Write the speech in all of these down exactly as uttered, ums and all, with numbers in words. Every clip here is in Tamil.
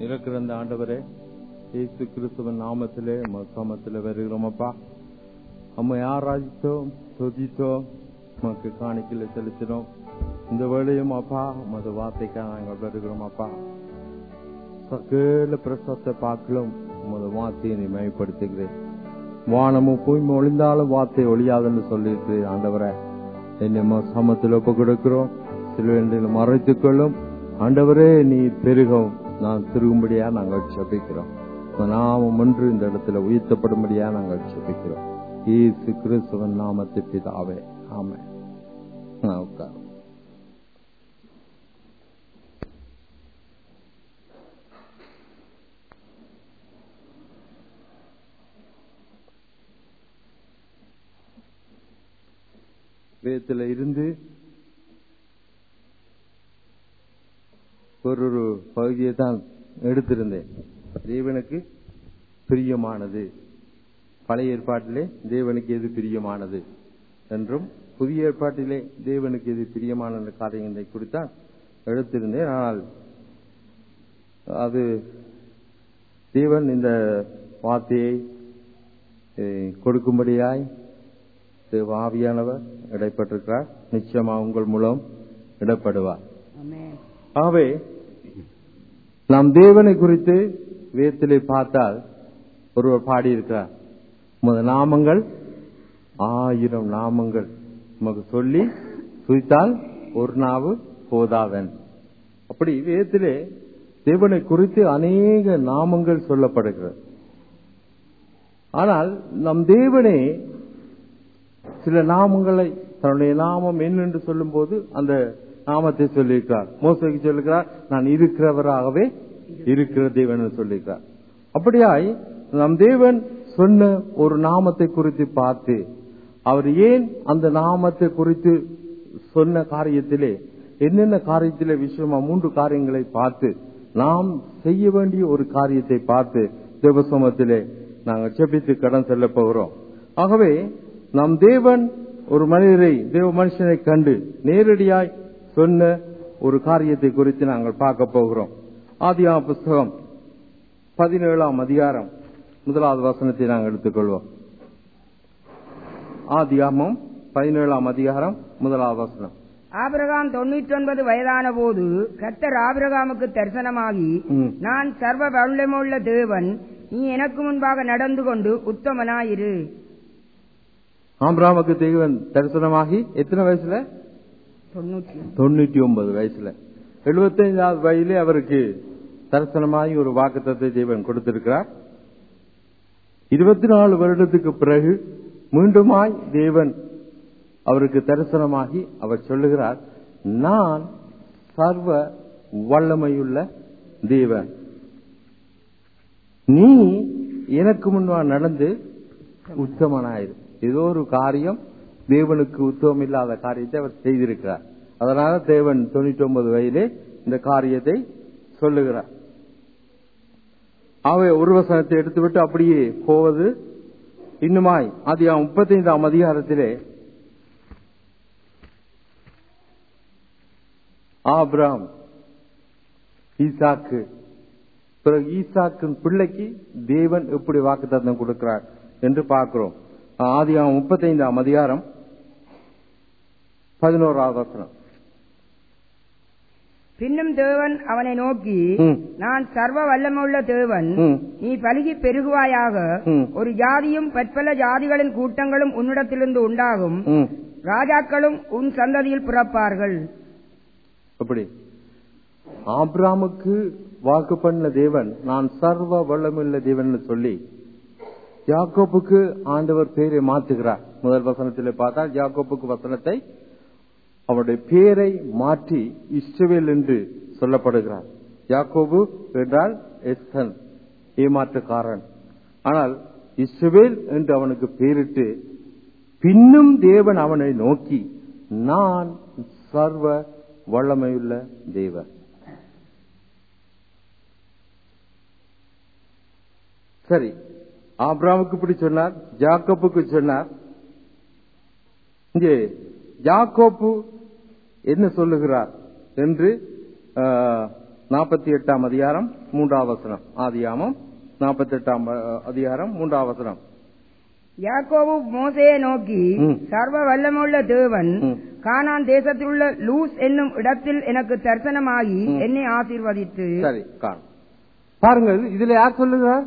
இருக்கிற அந்த ஆண்டவரே இயேசு கிறிஸ்துவின் நாமத்திலே சமத்திலே வருகிறோம் அப்பா. அம்மை ஆராய்த்தோம், துதித்தோம், உமக்கு காணிக்கையில செலுத்தினோம். இந்த வேளையும் அப்பா உமது வார்த்தைக்காக நாங்கள் வருகிறோம் அப்பா. சகல பிரசத்தை பார்க்கலும் உமது வார்த்தையை நீ மேம்படுத்துகிறேன். வானமும் பூமி ஒளிந்தாலும் வார்த்தை ஒளியாதுன்னு சொல்லிட்டு ஆண்டவரை என்ன சமத்தில் ஒப்பு கொடுக்கிறோம். சிலுவையில் மறைத்துக் கொள்ளும் ஆண்டவரே, நீ பெருகவும் நான் திருகும்படியா நாங்கள் ஜெபிக்கிறோம். நாமம் ஒன்று இந்த இடத்துல உயர்த்தப்படும்படியா நாங்கள் ஜெபிக்கிறோம். இயேசு கிறிஸ்துவின் நாமத்தில் பிதாவே, ஆமென். உட்கார். வேதத்துல இருந்து ஒரு ஒரு பகுதியை தான் எடுத்திருந்தேன். தேவனுக்கு பிரியமானது, பழைய ஏற்பாட்டிலே தேவனுக்கு எது பிரியமானது என்றும் புதிய ஏற்பாட்டிலே தேவனுக்கு எது பிரியமான காரியங்களை குறித்தான் எடுத்திருந்தேன். ஆனால் அது தேவன் இந்த வார்த்தையை கொடுக்கும்படியாய் ஆவியானவர் இடைப்பட்டிருக்கிறார். நிச்சயமா உங்கள் மூலம் இடப்படுவார். ஆகவே நாம் தேவனை குறித்து வேதத்திலே பார்த்தால் ஒருவர் பாடியிருக்கிறார், உமது நாமங்கள் ஆயிரம் நாமங்கள் உமக்கு சொல்லி துதித்தால் ஒரு நாவு போதாதன். அப்படி வேதத்திலே தேவனை குறித்து அநேக நாமங்கள் சொல்லப்படுகிறது. ஆனால் நம் தேவனே சில நாமங்களை தன்னுடைய நாமம் என்னென்று சொல்லும் போது அந்த நாமத்தை சொல்லியிருக்கிறார். மோசேக்கு சொல்லுகிறார், நான் இருக்கிறவராகவே இருக்கிற தேவன் சொல்லியிருக்கிறார். அப்படியாய் நம் தேவன் சொன்ன ஒரு நாமத்தை குறித்து பார்த்து அவர் ஏன் அந்த நாமத்தை குறித்து சொன்ன காரியத்திலே என்னென்ன காரியத்திலே விஷயமா மூன்று காரியங்களை பார்த்து நாம் செய்ய வேண்டிய ஒரு காரியத்தை பார்த்து தேவசமத்திலே நாங்கள் செபித்து கடன் செல்ல போகிறோம். ஆகவே நம் தேவன் ஒரு மனிதரை தேவ மனுஷனை கண்டு நேரடியாய் சொன்ன ஒரு காரியத்தை குறித்து நாங்கள் பார்க்க போகிறோம். ஆதியாகம புஸ்தகம் பதினேழாம் அதிகாரம் முதலாவது வசனத்தை நாங்கள் எடுத்துக்கொள்வோம். ஆதியாகமம் பதினேழாம் அதிகாரம் முதலாவது வசனம். ஆபிரகாம் தொண்ணூற்றி ஒன்பது வயதான போது கர்த்தர் ஆபிரகாமுக்கு தரிசனமாகி, நான் சர்வ வல்லமையுள்ள தேவன், நீ எனக்கு முன்பாக நடந்து கொண்டு உத்தமனாயிரு. ஆபிரகாமுக்கு தேவன் தரிசனமாகி எத்தனை வயசுல? தொண்ணூற்றி ஒன்பது வயசுல. எழுபத்தி ஐந்தாவது வயதிலே அவருக்கு தரிசனமாகி ஒரு வாக்குத்தத்தை தேவன் கொடுத்திருக்கிறார். இருபத்தி நாலு வருடத்துக்கு பிறகு மீண்டுமாய் தேவன் அவருக்கு தரிசனமாகி அவர் சொல்லுகிறார், நான் சர்வ வல்லமையுள்ள தேவன், நீ எனக்கு முன்பாக நடந்து உத்தமனாயிரு. ஏதோ ஒரு காரியம் தேவனுக்கு உத்தமம் இல்லாத காரியத்தை அவர் செய்திருக்கிறார். அதனால தேவன் தொண்ணூற்றி ஒன்பது வயதிலே இந்த காரியத்தை சொல்லுகிறார். ஆகவே ஒரு வசனத்தை எடுத்துவிட்டு அப்படியே போவது இன்னுமாய் ஆதியாகமம் முப்பத்தி ஐந்தாம் அதிகாரத்திலே ஆபிரகாம் ஈசாக்கு, பிறகு ஈசாக்கின் பிள்ளைக்கு தேவன் எப்படி வாக்குத்தத்தம் கொடுக்கிறார் என்று பார்க்கிறோம். ஆதியாகமம் முப்பத்தி ஐந்தாம் அதிகாரம் பதினோராவது வசனம். பின்னும் தேவன் அவனை நோக்கி, நான் சர்வ வல்லமையுள்ள தேவன், நீ பலுகி பெருகுவாயாக, ஒரு ஜாதியும் பற்பல ஜாதிகளின் கூட்டங்களும் உன்னிடத்திலிருந்து உண்டாகும், ராஜாக்களும் உன் சந்ததியில் பிறப்பார்கள். அப்படி ஆபிரகாமுக்கு வாக்கு பண்ண தேவன் நான் சர்வ வல்லமையுள்ள தேவன் சொல்லி யாக்கோப்புக்கு ஆண்டவர் பேரை மாற்றுகிறார். முதல் வசனத்தில் பார்த்தால் யாக்கோப்புக்கு வசனத்தை அவருடைய பேரை மாற்றி இஸ்ரவேல் என்று சொல்லப்படுகிறார். யாக்கோபு என்றால் எஸ்தன், ஏமாற்றுக்காரன். ஆனால் இஸ்ரவேல் என்று அவனுக்கு பேரிட்டு பின்னும் தேவன் அவனை நோக்கி, நான் சர்வ வல்லமையுள்ள தேவன். சரி, ஆபிரகாமுக்கு இப்படி சொன்னார், யாக்கோப்புக்கு சொன்னார். இங்கே யாக்கோப்பு என்ன சொல்லுகிறார் என்று நாற்பத்தி எட்டாம் அதிகாரம் மூன்றாம் வசனம். ஆதியாகமம் நாற்பத்தி எட்டாம் அதிகாரம் மூன்றாம் வசனம். யாக்கோபு மோசேயை நோக்கி, சர்வ வல்லமுள்ள தேவன் கானான் தேசத்தில் உள்ள லூஸ் என்னும் இடத்தில் எனக்கு தரிசனமாகி என்னை ஆசீர்வதித்து. சரி, பாருங்கள், இதுல யார் சொல்லுகிறார்?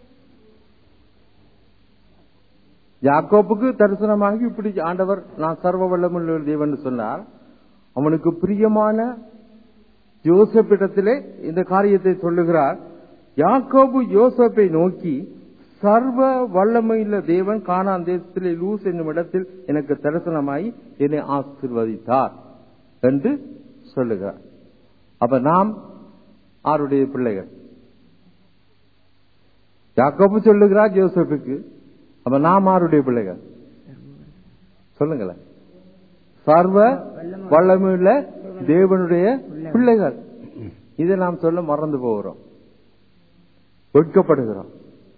யாக்கோப்புக்கு தரிசனமாகி இப்படி ஆண்டவர் நான் சர்வ வல்லமுள்ள தேவன் சொன்னார். அவனுக்கு பிரியமான யோசேப்பிடத்திலே இந்த காரியத்தை சொல்லுகிறார். யாக்கோபு யோசேப்பை நோக்கி, சர்வ வல்லமையுள்ள தேவன் கானான் தேசத்திலே லூஸ் என்னும் இடத்தில் எனக்கு தரிசனமாய் என்னை ஆசீர்வதித்தார் என்று சொல்லுகிறார். அப்ப நாம் ஆருடைய பிள்ளைகள்? யாக்கோபு சொல்லுகிறார் யோசேப்புக்கு. அப்ப நாம் ஆருடைய பிள்ளைகள்? சொல்லுங்களேன். சர்வ வல்லமையுள்ள தேவனுடைய பிள்ளைகள். இதை நாம் சொல்ல மறந்து போகிறோம், வெட்கப்படுகிறோம்.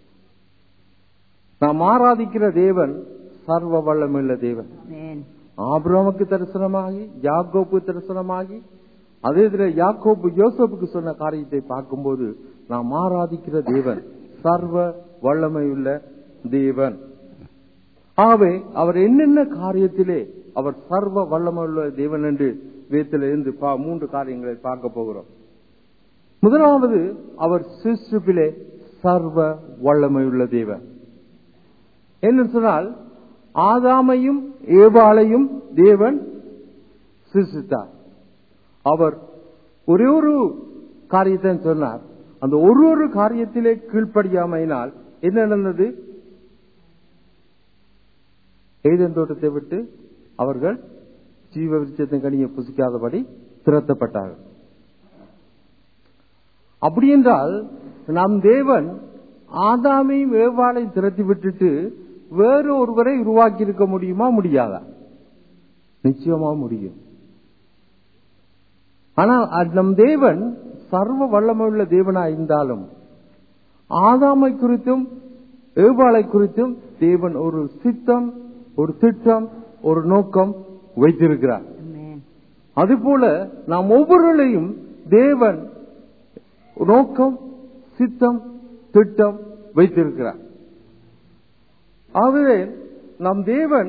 நாம் ஆராதிக்கிற தேவன் சர்வ வல்லமையுள்ள தேவன். ஆபிரகாமுக்கு தரிசனமாகி, யாக்கோபுக்கு தரிசனமாகி, அதே இதுல யாக்கோபு யோசேப்புக்கு சொன்ன காரியத்தை பார்க்கும்போது நாம் ஆராதிக்கிற தேவன் சர்வ வல்லமையுள்ள தேவன். ஆகவே அவர் என்னென்ன காரியத்திலே அவர் சர்வ வல்லமையுள்ள தேவன் என்று வேதத்திலிருந்து மூன்று காரியங்களை பார்க்க போகிறோம். முதலாவது, அவர் சிருஷ்டிப்பிலே சர்வ வல்லமையுள்ள தேவன். என்ன சொன்னால், ஆதாமையும் ஏவாளையும் தேவன் சிருஷ்டித்தார். அவர் ஒரே ஒரு காரியத்தை சொன்னார். அந்த ஒரு ஒரு காரியத்திலே கீழ்ப்படியாமையினால் என்ன நடந்தது? ஏதேன் தோட்டத்தை விட்டு அவர்கள் ஜீவ விருட்சத்தின் கனியை புசிக்காதபடி திரட்டப்பட்டார்கள். அப்படி என்றால் நம் தேவன் ஆதாமையும் ஏவாளையும் திரட்டி விட்டுட்டு வேறு ஒருவரை உருவாக்கி இருக்க முடியுமா? முடியாதா? நிச்சயமா முடியும். ஆனால் நம் தேவன் சர்வ வல்லமையுள்ள தேவனா இருந்தாலும் ஆதாமை குறித்தும் ஏவாளை குறித்தும் தேவன் ஒரு சித்தம், ஒரு திட்டம், ஒரு நோக்கம் வைத்திருக்கிறார். அதுபோல நாம் ஒவ்வொருவரையும் தேவன் நோக்கம், சித்தம், திட்டம் வைத்திருக்கிறார். ஆகவே நம் தேவன்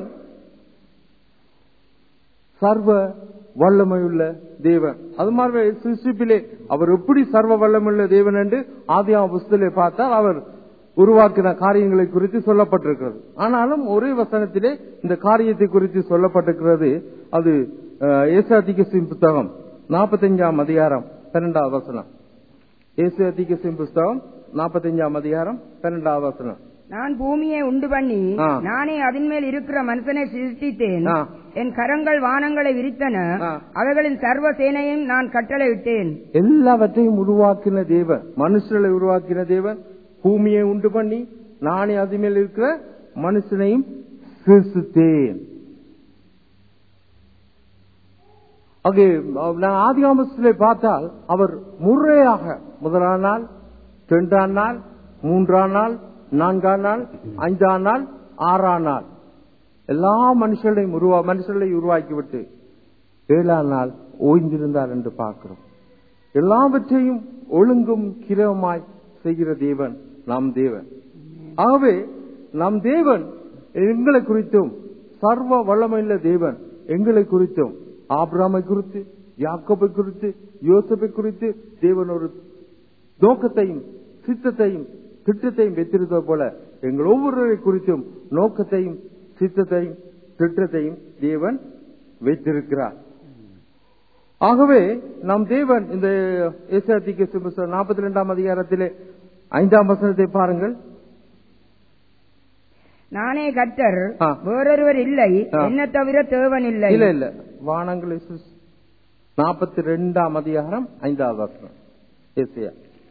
சர்வ வல்லமையுள்ள தேவன். அது மாதிரி சிருஷ்டிப்பிலே அவர் எப்படி சர்வ வல்லமையுள்ள தேவன் என்று ஆதியாகம புத்தகத்திலே பார்த்தால் அவர் உருவாக்கின காரியங்களை குறித்து சொல்லப்பட்டிருக்கிறது. ஆனாலும் ஒரே வசனத்திலே இந்த காரியத்தை குறித்து சொல்லப்பட்டிருக்கிறது. அது ஏசாயாவின் புத்தகம் நாற்பத்தி அஞ்சாம் அதிகாரம் பன்னெண்டாவது வசனம். ஏசாயாவின் புத்தகம் நாற்பத்தி அஞ்சாம் அதிகாரம் பன்னெண்டாவது வசனம். நான் பூமியை உண்டு பண்ணி நானே அதன் மேல் இருக்கிற மனுஷனை சிருஷ்டித்தேன். என் கரங்கள் வானங்களை விரித்தன, அவைகளின் சர்வ சேனையும் நான் கட்டளையிட்டேன். எல்லாவற்றையும் உருவாக்கின தேவன், மனுஷர்களை உருவாக்கின தேவன். பூமியை உண்டு பண்ணி நானே அது மேல் இருக்கிற மனுஷனையும் சிருஷ்டித்தேன். ஆதிகாமத்திலே பார்த்தால் அவர் முறையாக முதலாம் நாள், இரண்டாம் நாள், மூன்றாம் நாள், நான்காம் நாள், ஐந்தாம் நாள், ஆறாம் நாள் எல்லா மனுஷர்களையும் உருவா மனுஷர்களை உருவாக்கிவிட்டு ஏழாம் நாள் ஓய்ந்திருந்தார் என்று பார்க்கிறோம். எல்லாவற்றையும் ஒழுங்கும் கிரமமாய் செய்கிற தேவன் நம் தேவன். ஆகவே நம் தேவன் எங்களை குறித்தும் சர்வ வல்லமையுள்ள தேவன் எங்களை குறித்தும் ஆபிரகாமை குறித்து, யாக்கோபை குறித்து, யோசேப்பை குறித்து தேவன் ஒரு நோக்கத்தையும் சித்தத்தையும் திட்டத்தையும் வைத்திருந்தது போல எங்கள் ஒவ்வொருவரை குறித்தும் நோக்கத்தையும் சித்தத்தையும் திட்டத்தையும் தேவன் வைத்திருக்கிறார். ஆகவே நம் தேவன் இந்த ஏசாயாவின் நாற்பத்தி இரண்டாம் அதிகாரத்திலே ஐந்தாம் வசனத்தை பாருங்கள். நானே கர்த்தர், வேறொருவர் இல்லை, என்ன தவிர தேவன் இல்லை. இல்ல இல்ல வானங்களை நாற்பத்தி இரண்டாம் அதிகாரம் ஐந்தாவது வசனம். ஏசாயா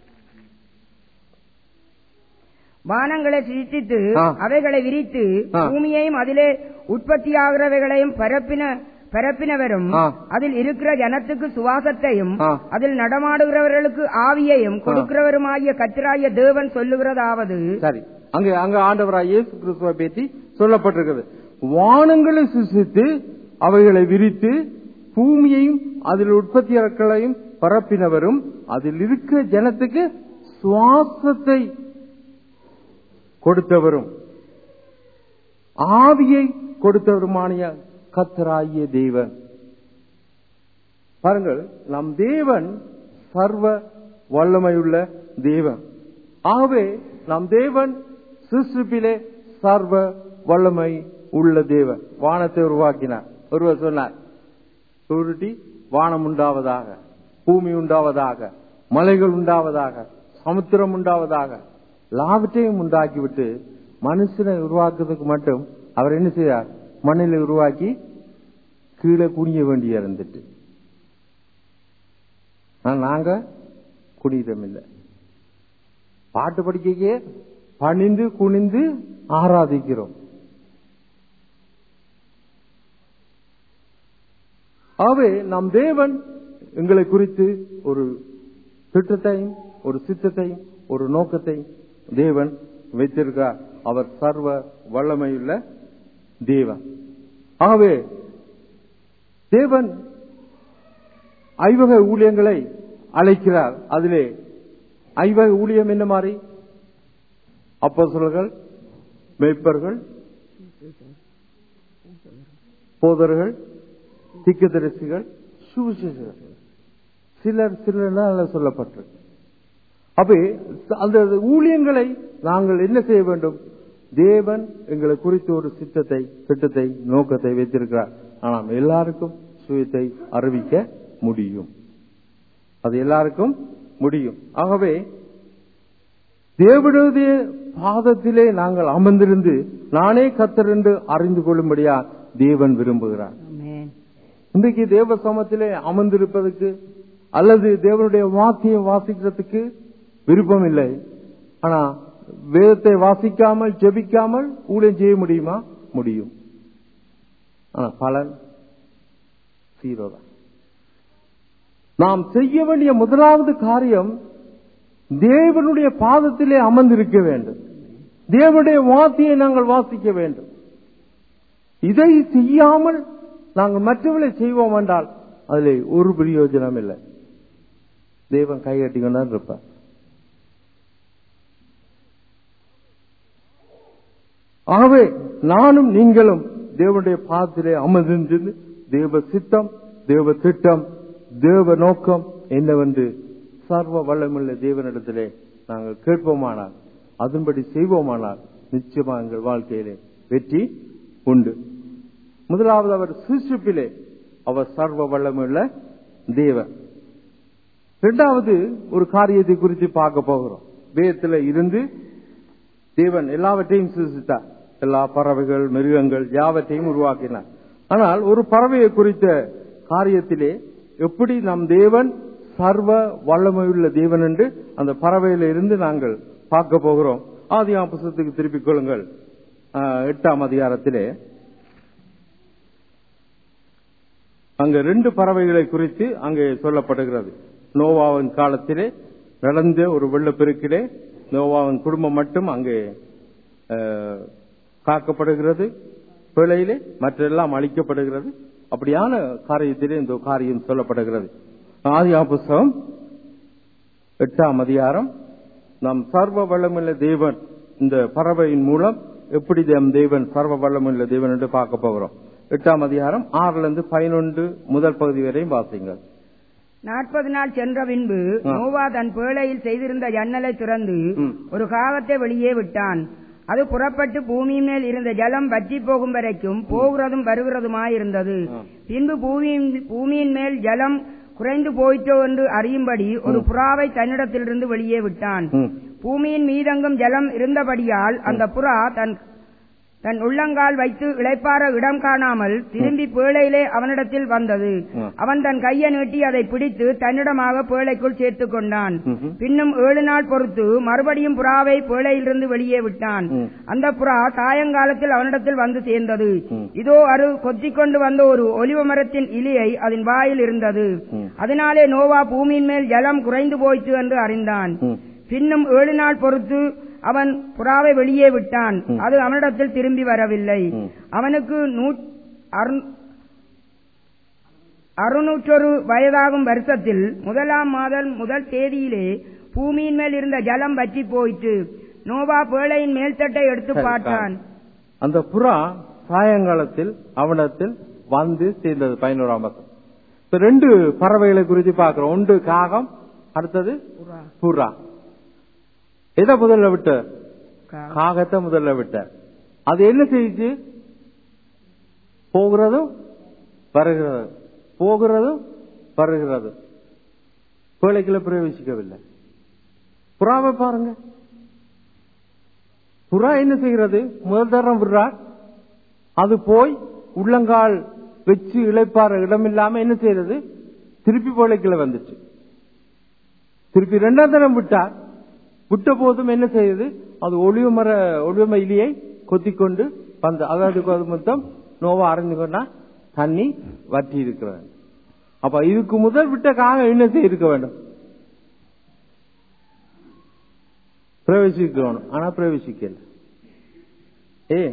வானங்களை சிருஷ்டித்து அவைகளை விரித்து பூமியையும் அதிலே உற்பத்தியாகிறவைகளையும் பரப்பின பரப்பினவரும் அதில் இருக்கிற ஜனத்துக்கு சுவாசத்தையும் அதில் நடமாடுகிறவர்களுக்கு ஆவியையும் கொடுக்கிறவருமாகிய கர்த்தராகிய தேவன் சொல்லுகிறதாவது. சரி, அங்க அங்க ஆண்டவராகிய இயேசு கிறிஸ்துவை பற்றி சொல்லப்பட்டிருக்கிறது. வானங்களை சிருஷ்டித்து அவைகளை விரித்து பூமியையும் அதில் உற்பத்தியாளர்களையும் பரப்பினவரும் அதில் இருக்கிற ஜனத்துக்கு சுவாசத்தை கொடுத்தவரும் ஆவியை கொடுத்தவருமான கர்த்தராகிய தேவன். பாருங்கள், நம் தேவன் சர்வ வல்லமையுள்ள தேவன். ஆகவே நம் தேவன் சிருஷ்டிப்பிலே சர்வ வல்லமை உள்ள தேவன். வானத்தை உருவாக்கினார். ஒருவர் சொன்னார், சுருட்டி வானம் உண்டாவதாக, பூமி உண்டாவதாக, மலைகள் உண்டாவதாக, சமுத்திரம் உண்டாவதாக, எல்லாவற்றையும் உண்டாக்கிவிட்டு மனுஷனை உருவாக்குறதுக்கு மட்டும் அவர் என்ன செய்தார்? மண்ணில் உருவாக்கி கீழே குனிய வேண்டிய இருந்துட்டு. நாங்க குனிதம் இல்லை. பாட்டு படிக்க பணிந்து குனிந்து ஆராதிக்கிறோம். ஆகவே நம் தேவன் எங்களை குறித்து ஒரு திட்டத்தையும் ஒரு சித்தத்தையும் ஒரு நோக்கத்தையும் தேவன் வைத்திருக்கிறார். அவர் சர்வ வல்லமையுள்ள தேவன். ஆகவே தேவன் ஐவகை ஊழியங்களை அழைக்கிறார். அதிலே ஐவகை ஊழியம் என்ன மாதிரி? அப்போஸ்தலர்கள், மேய்ப்பர்கள், போதர்கள், தீர்க்கதரிசிகள், சுவிசேஷகர்கள், சிலர் சிலர் சொல்லப்பட்டிருக்கு. அப்ப அந்த ஊழியங்களை நாங்கள் என்ன செய்ய வேண்டும்? தேவன் எங்களை குறித்து ஒரு சித்தத்தை, திட்டத்தை, நோக்கத்தை வைத்திருக்கிறார். ஆனால் எல்லாருக்கும் சுயத்தை அறிவிக்க முடியும். அது எல்லாருக்கும் முடியும். ஆகவே தேவனுடைய பாதத்திலே நாங்கள் அமர்ந்திருந்து நானே கர்த்தர் என்று அறிந்து கொள்ளும்படியா தேவன் விரும்புகிறார். இன்றைக்கு தேவ சமத்திலே அமர்ந்திருப்பதற்கு அல்லது தேவனுடைய வார்த்தையை வாசிக்கிறதுக்கு விருப்பம் இல்லை. ஆனா வேதத்தை வாசிக்காமல் ஜெபிக்காமல் ஊழியம் செய்ய முடியுமா? முடியும். ஆனா பலன் சீரோ தான். நாம் செய்ய வேண்டிய முதலாவது காரியம் தேவனுடைய பாதத்திலே அமர்ந்திருக்க வேண்டும். தேவனுடைய வார்த்தையை நாங்கள் வாசிக்க வேண்டும். இதை செய்யாமல் நாங்கள் மற்றவர்களை செய்வோம் என்றால் அதில் ஒரு பிரயோஜனம் இல்லை. தேவன் கைகட்டிக்கொண்டான் இருப்பார். ஆகவே நானும் நீங்களும் தேவனுடைய பாதத்திலே அமர்ந்திருந்து தேவ சித்தம், தேவ திட்டம், தேவ நோக்கம் என்னவென்று சர்வ வல்லமுள்ள தேவனிடத்திலே நாங்கள் கேட்போமானால், அதன்படி செய்வோமானால் நிச்சயமா எங்கள் வாழ்க்கையிலே வெற்றி உண்டு. முதலாவது அவர் சிருஷ்டிப்பிலே அவர் சர்வ வல்லமுள்ள தேவன். இரண்டாவது ஒரு காரியத்தை குறித்து பார்க்க போகிறோம். வேதத்தில் இருந்து தேவன் எல்லாவற்றையும் சிருஷ்டித்தார். எல்லா பறவைகள், மிருகங்கள் யாவற்றையும் உருவாக்கினார். ஆனால் ஒரு பறவையை குறித்த காரியத்திலே எப்படி நம் தேவன் சர்வ வல்லமையுள்ள தேவன் என்று அந்த பறவையில இருந்து நாங்கள் பார்க்க போகிறோம். ஆதியாகம புத்தகத்துக்கு திருப்பிக் கொள்ளுங்கள். எட்டாம் அதிகாரத்திலே அங்க ரெண்டு பறவைகளை குறித்து அங்கே சொல்லப்படுகிறது. நோவாவின் காலத்திலே நடந்த ஒரு வெள்ளப்பெருக்கிலே நோவாவின் குடும்பம் மட்டும் அங்கே காக்கப்படுகிறது. பிழையிலே மற்றெல்லாம் அழிக்கப்படுகிறது. அப்படியான காரியத்திலே இந்த காரியம் சொல்லப்படுகிறது. ஆதியாகம புத்தகம் எட்டாம் அதிகாரம் நம் சர்வ வல்லமுள்ள தேவன் இந்த பறவையின் மூலம் எப்படி நம் தேவன் சர்வ வல்லமுள்ள தேவன் என்று பார்க்க போகிறோம். எட்டாம் அதிகாரம் ஆறுல இருந்து பதினொன்று முதல் பகுதி வரையும் வாசிங்கள். நாற்பது நாள் சென்ற பின்பு நோவா தன் பேழையில் செய்திருந்த ஜன்னலை திறந்து ஒரு காகத்தை வெளியே விட்டான். அது புறப்பட்டு பூமியின் மேல் இருந்த ஜலம் வற்றி போகும் வரைக்கும் போகிறதும் வருகிறதுமாயிருந்தது. பின்பு பூமியின் மேல் ஜலம் குறைந்து போயிட்டோ என்று அறியும்படி ஒரு புறாவை தன்னிடத்திலிருந்து வெளியே விட்டான். பூமியின் மீதெங்கும் ஜலம் இருந்தபடியால் அந்த புறா தன் தன் உள்ளங்கால் வைத்து இளைப்பாற இடம் காணாமல் திரும்பி பேழையிலே அவனிடத்தில் வந்தது. அவன் தன் கையை நீட்டி அதை பிடித்து தன்னிடமாக பேழைக்குள் சேர்த்துக் கொண்டான். பின்னும் ஏழு நாள் பொறுத்து மறுபடியும் புறாவை பேழையிலிருந்து வெளியே விட்டான். அந்த புறா சாயங்காலத்தில் அவனிடத்தில் வந்து சேர்ந்தது. இதோ அது கொத்திக் கொண்டு வந்த ஒரு ஒலிவ மரத்தின் இலையை அதன் வாயில் இருந்தது. அதனாலே நோவா பூமியின் மேல் ஜலம் குறைந்து போயிற்று என்று அறிந்தான். பின்னும் ஏழு நாள் பொறுத்து அவன் புறாவை வெளியே விட்டான். அது அவனிடத்தில் திரும்பி வரவில்லை. அவனுக்கு அறுநூற்றொரு வயதாகும் வருஷத்தில் முதலாம் மாதம் முதல் தேதியிலே பூமியின் மேல் இருந்த ஜலம் வற்றி போயிற்று. நோவா பேழையின் மேல்தட்டை எடுத்து பார்த்தான். அந்த புறா சாயங்காலத்தில் அவனத்தில் வந்து சேர்ந்தது. பதினோராம் வருஷம் ரெண்டு பறவைகளை குறித்து பார்க்கிறோம். ஒன்று காகம், அடுத்தது புறா. எதை முதல்ல விட்ட? காகத்தை முதல்ல விட்ட. அது என்ன செய்யுச்சு? போகிறதும் வருகிறது, போகிறதும் வருகிறது. பேழைக்குள்ள பிரவேசிக்கவில்லை. புறாவை பாருங்க. புறா என்ன செய்கிறது? முதல் தரம் விடுறா, அது போய் உள்ளங்கால் வச்சு இழைப்பார இடமில்லாம என்ன செய்யறது? திருப்பி பேழைக்குள்ள வந்துச்சு. திருப்பி இரண்டாம் தரம் விட்டார். விட்ட போதும் என்ன செய்யுது? அது ஒளிவு மர ஒளிவு மயிலியை கொத்திக்கொண்டு வந்து, அதாவது மொத்தம் நோவா அறிந்து கொண்டா தண்ணி வற்றி இருக்கிறது. அப்ப இதுக்கு முதல் விட்ட காக என்ன செய்திருக்க வேண்டும்? பிரவேசிக்கணும். ஆனா பிரவேசிக்கல. ஏ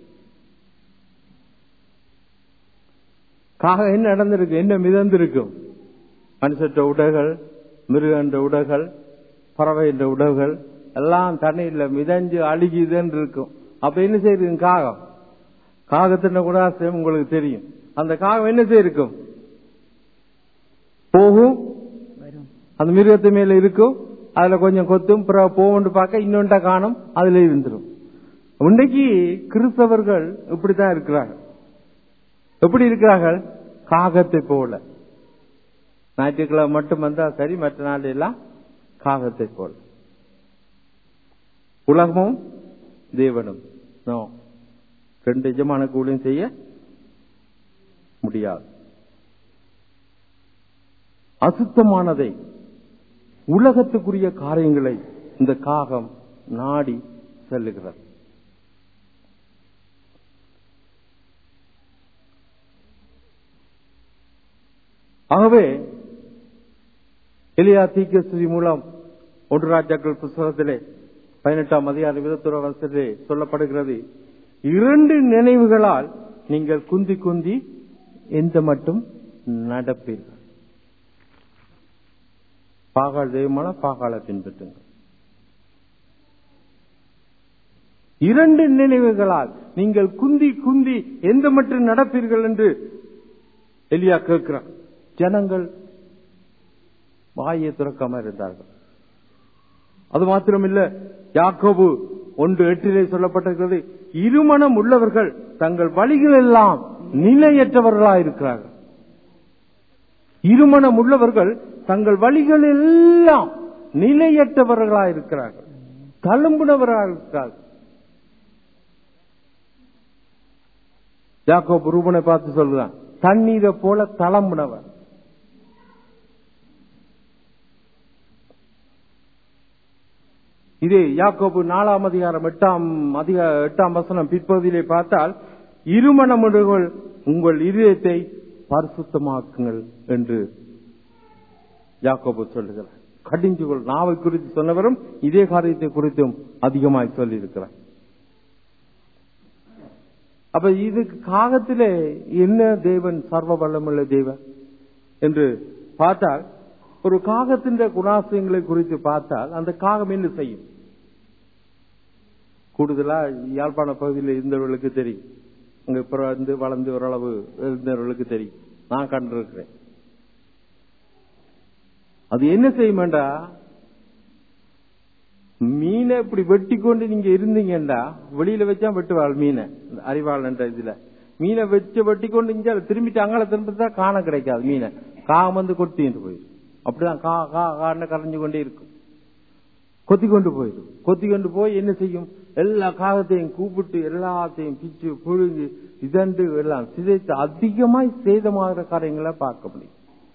காக என்ன நடந்திருக்கு? என்ன மிதந்திருக்கும்? மனுஷற்ற உடைகள், மிருகன்ற உடைகள், பறவை என்ற உடைகள் எல்லாம் தண்ணியில் மிதஞ்சு அழுகிதுன்னு இருக்கும். அப்ப என்ன செய்யுது காகம்? காகத்தின் குணாசியம் உங்களுக்கு தெரியும். அந்த காகம் என்ன செய்யிருக்கும்? போகும், அந்த மிருகத்து மேல இருக்கும், அதுல கொஞ்சம் கொத்தும், போகும்னு பார்க்க இன்னொன்றை காணும், அதுல இருந்துரும். இன்னைக்கு கிறிஸ்தவர்கள் இப்படித்தான் இருக்கிறார்கள். எப்படி இருக்கிறார்கள்? காகத்தை போல. ஞாயிற்றுக்கிழமை மட்டும் வந்தா சரி, மற்ற நாள் எல்லாம் காகத்தை போல. உலகமும் தேவனும் ரெண்டு எஜமான கூலியும் செய்ய முடியாது. அசுத்தமானதை, உலகத்துக்குரிய காரியங்களை இந்த காகம் நாடி செல்லுகிறது. ஆகவே எலியா தீர்க்கதரிசி மூலம் ஒன்று ராஜாக்கள் புத்தகத்திலே பதினெட்டாம் அதிகாரம் இருபத்தொரு வருஷத்திலே சொல்லப்படுகிறது, இரண்டு நினைவுகளால் நீங்கள் குந்தி குந்தி எந்த மட்டும் நடப்பீர்கள். பாகால் தெய்வமான பாகாலை பின்பற்றுங்கள். இரண்டு நினைவுகளால் நீங்கள் குந்தி குந்தி எந்த மட்டும் நடப்பீர்கள் என்று எலியா கேட்கிறார். ஜனங்கள் வாயை துறக்காம இருந்தார்கள். அது மாத்திரமில்ல, யாக்கோபு ஒன்று எட்டிலே சொல்லப்பட்டிருக்கிறது, இருமனம் உள்ளவர்கள் தங்கள் வழிகள் எல்லாம் நிலையற்றவர்களாக இருக்கிறார்கள். இருமனம் உள்ளவர்கள் தங்கள் வழிகள் எல்லாம் நிலையற்றவர்களாக இருக்கிறார்கள், தழும்புனவர்களாக இருக்கிறார்கள். யாக்கோபு ரூபனை பார்த்து சொல்றான், தண்ணீரை போல தளம்புனவர். இதே யாக்கோபு நாலாம் அதிகாரம் எட்டாம் அதிக எட்டாம் வசனம் பிற்பகுதியிலே பார்த்தால், இருமனமுடையவர்கள் உங்கள் இதயத்தை பரிசுத்தமாக்குங்கள் என்று யாக்கோபு சொல்லுகிறார். கடிஞ்சுகள் நாவை குறித்து சொன்னவரும் இதே காரியத்தை குறித்தும் அதிகமாய் சொல்லி இருக்கிறார். அப்ப இதுக்கு காகத்திலே என்ன தேவன் சர்வ வல்லமுள்ள தேவன் என்று பார்த்தால், ஒரு காகத்தின் குணாசியங்களை குறித்து பார்த்தால், அந்த காகம் என்ன செய்யும்? கூடுதலா யாழ்ப்பாண பகுதியில் இருந்தவர்களுக்கு தெரியும், அங்க பிறந்து வளர்ந்து ஓரளவு இருந்தவர்களுக்கு தெரியும், நான் கண்டிருக்கிறேன். அது என்ன செய்யுமெண்டா, மீனை இப்படி வெட்டி கொண்டு நீங்க இருந்தீங்கடா, வெளியில வச்சா வெட்டுவாள் மீனை, அறிவாள் என்ற இதுல மீனை வச்சு வெட்டி கொண்டு இங்க திரும்பிட்டு அங்கால திரும்பிதான் காண கிடைக்காது மீனை. காகம் வந்து கொத்திட்டு போயிடும். அப்படிதான் கா கா கான்னு கரைஞ்சு கொண்டே இருக்கும். கொத்தி கொண்டு போயிடும். கொத்தி கொண்டு போய் என்ன செய்யும்? எல்லா காகத்தையும் கூப்பிட்டு எல்லாத்தையும் பிச்சு புழுங்கி இதண்டு எல்லாம் சிதைத்து அதிகமாய் சேதமாகிற காரியங்களை பார்க்க முடியும்.